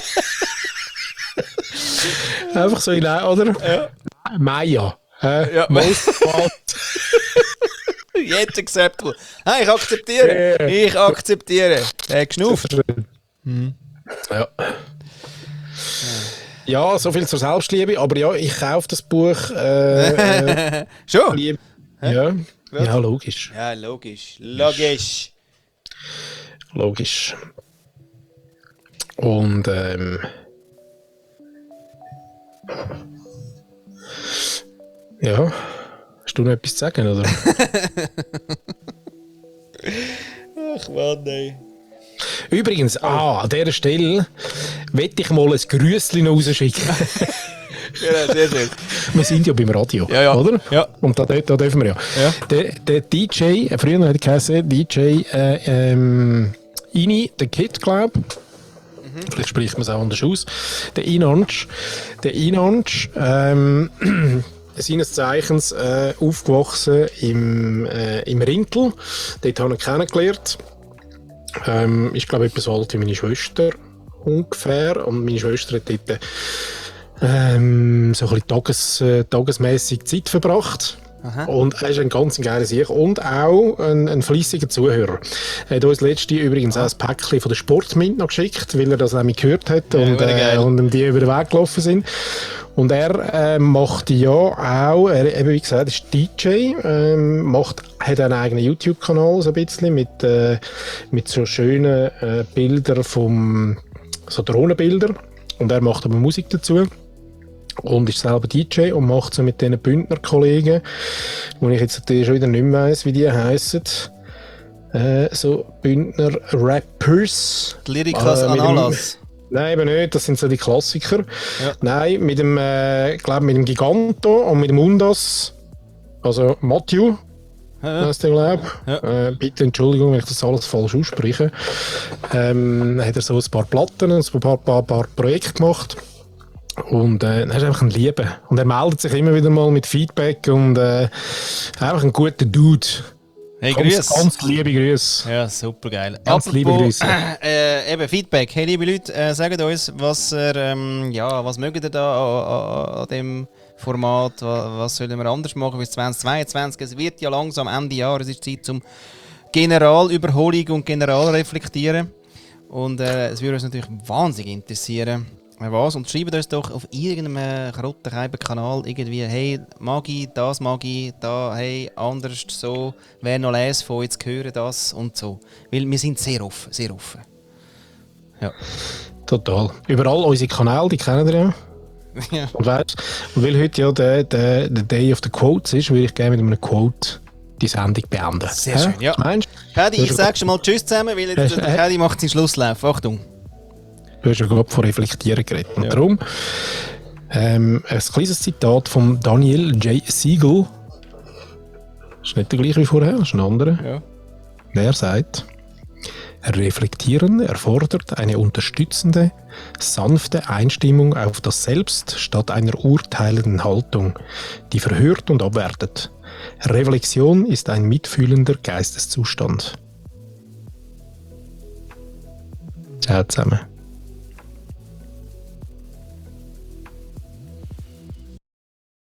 Einfach so in oder? Ja. Maya. Äh, Ja. most part. Jetzt acceptable. Ah, ich akzeptiere. Ja. Ich akzeptiere. Der hat geschnauft. Ja. Ja, so viel zur Selbstliebe, aber ja, ich kaufe das Buch. Äh, äh, Schon? lieb. Ja. Ja, logisch. Ja, logisch. Logisch. Logisch. Und ähm, ja, hast du noch etwas zu sagen, oder? Ach, Mann, ey. Übrigens, ah, an dieser Stelle möchte ich mal ein Grüßchen rausschicken. Ja, sehr schön. Wir sind ja beim Radio, Ja, ja. oder? Ja. Und da, da dürfen wir ja. Ja. Der, der D J, früher hat er geheißen, D J äh, ähm, Ini, der Kid, glaube ich. Mhm. Vielleicht spricht man es auch anders aus. Der Inansch. Der Inansch, ähm, seines Zeichens äh, aufgewachsen im, äh, im Rintel. Dort habe ich ihn kennengelernt. Ähm, ich glaube, etwas so alt wie meine Schwester ungefähr. Und meine Schwester hat dort ähm, so ein bisschen tages, äh, tagesmässig Zeit verbracht. Aha. Und er ist ein ganz geiler Sieg und auch ein, ein fleissiger Zuhörer. Er hat uns letzte übrigens auch ein Päckchen von der Sportmint noch geschickt, weil er das nämlich gehört hat und, Ja, äh, und ihm die über den Weg gelaufen sind. Und er äh, macht ja auch, er, eben wie gesagt, ist D J, ähm, macht, hat einen eigenen YouTube-Kanal so ein bisschen mit, äh, mit so schönen äh, Bildern vom, so Drohnenbilder. Und er macht aber Musik dazu. Und ist selber D J und macht so mit diesen Bündner Kollegen, wo ich jetzt natürlich schon wieder nicht mehr weiss, wie die heissen. Äh, so Bündner Rappers. Die Lyrikas Äh, mit dem- Analas. Nein, eben nicht, das sind so die Klassiker. Ja. Nein, mit dem, äh, ich glaube mit dem Giganto und mit dem Undas, also Matthew, Ja. heisst der, glaube Ja. äh, bitte Entschuldigung, wenn ich das alles falsch ausspreche. Ähm, hat er so ein paar Platten, ein paar, paar, paar Projekte gemacht. Und äh, er ist einfach ein Liebe. Und er meldet sich immer wieder mal mit Feedback und äh, einfach ein guter Dude. Hey, Ganz, grüß. ganz liebe Grüße. Ja, super geil. Ganz liebe Grüße. Äh, eben Feedback. Hey, liebe Leute, äh, sagt uns, was ihr, ähm, ja, was mögt ihr da an, an, an dem Format? Was, was sollen wir anders machen bis zwanzig zweiundzwanzig? Es wird ja langsam Ende Jahr. Es ist Zeit zum Generalüberholung und Generalreflektieren. Und äh, es würde uns natürlich wahnsinnig interessieren, Was? Und schreibt uns doch auf irgendeinem Krottenreiben-Kanal irgendwie, hey, mag ich, das mag ich, da, hey, anders, so, wer noch lesen von jetzt hören das und so. Weil wir sind sehr offen, sehr offen. Ja. Total. Überall unsere Kanäle, die kennen ihr ja. Ja. Und, weißt, und weil heute ja der, der, der Day of the Quotes ist, würde ich gerne mit einem Quote die Sendung beenden. Sehr schön, ja. Was meinst du? Paddy, ich sage schon mal Tschüss zusammen, weil jetzt der Paddy macht seinen Schlusslauf. Achtung. Du hast ja gerade von Reflektieren geredet. Und Ja. darum ähm, ein kleines Zitat von Daniel J. Siegel. Das ist nicht der gleiche wie vorher, das ist ein anderer. Ja. Der sagt, Reflektieren erfordert eine unterstützende, sanfte Einstimmung auf das Selbst statt einer urteilenden Haltung, die verhört und abwertet. Reflexion ist ein mitfühlender Geisteszustand. Ciao zusammen.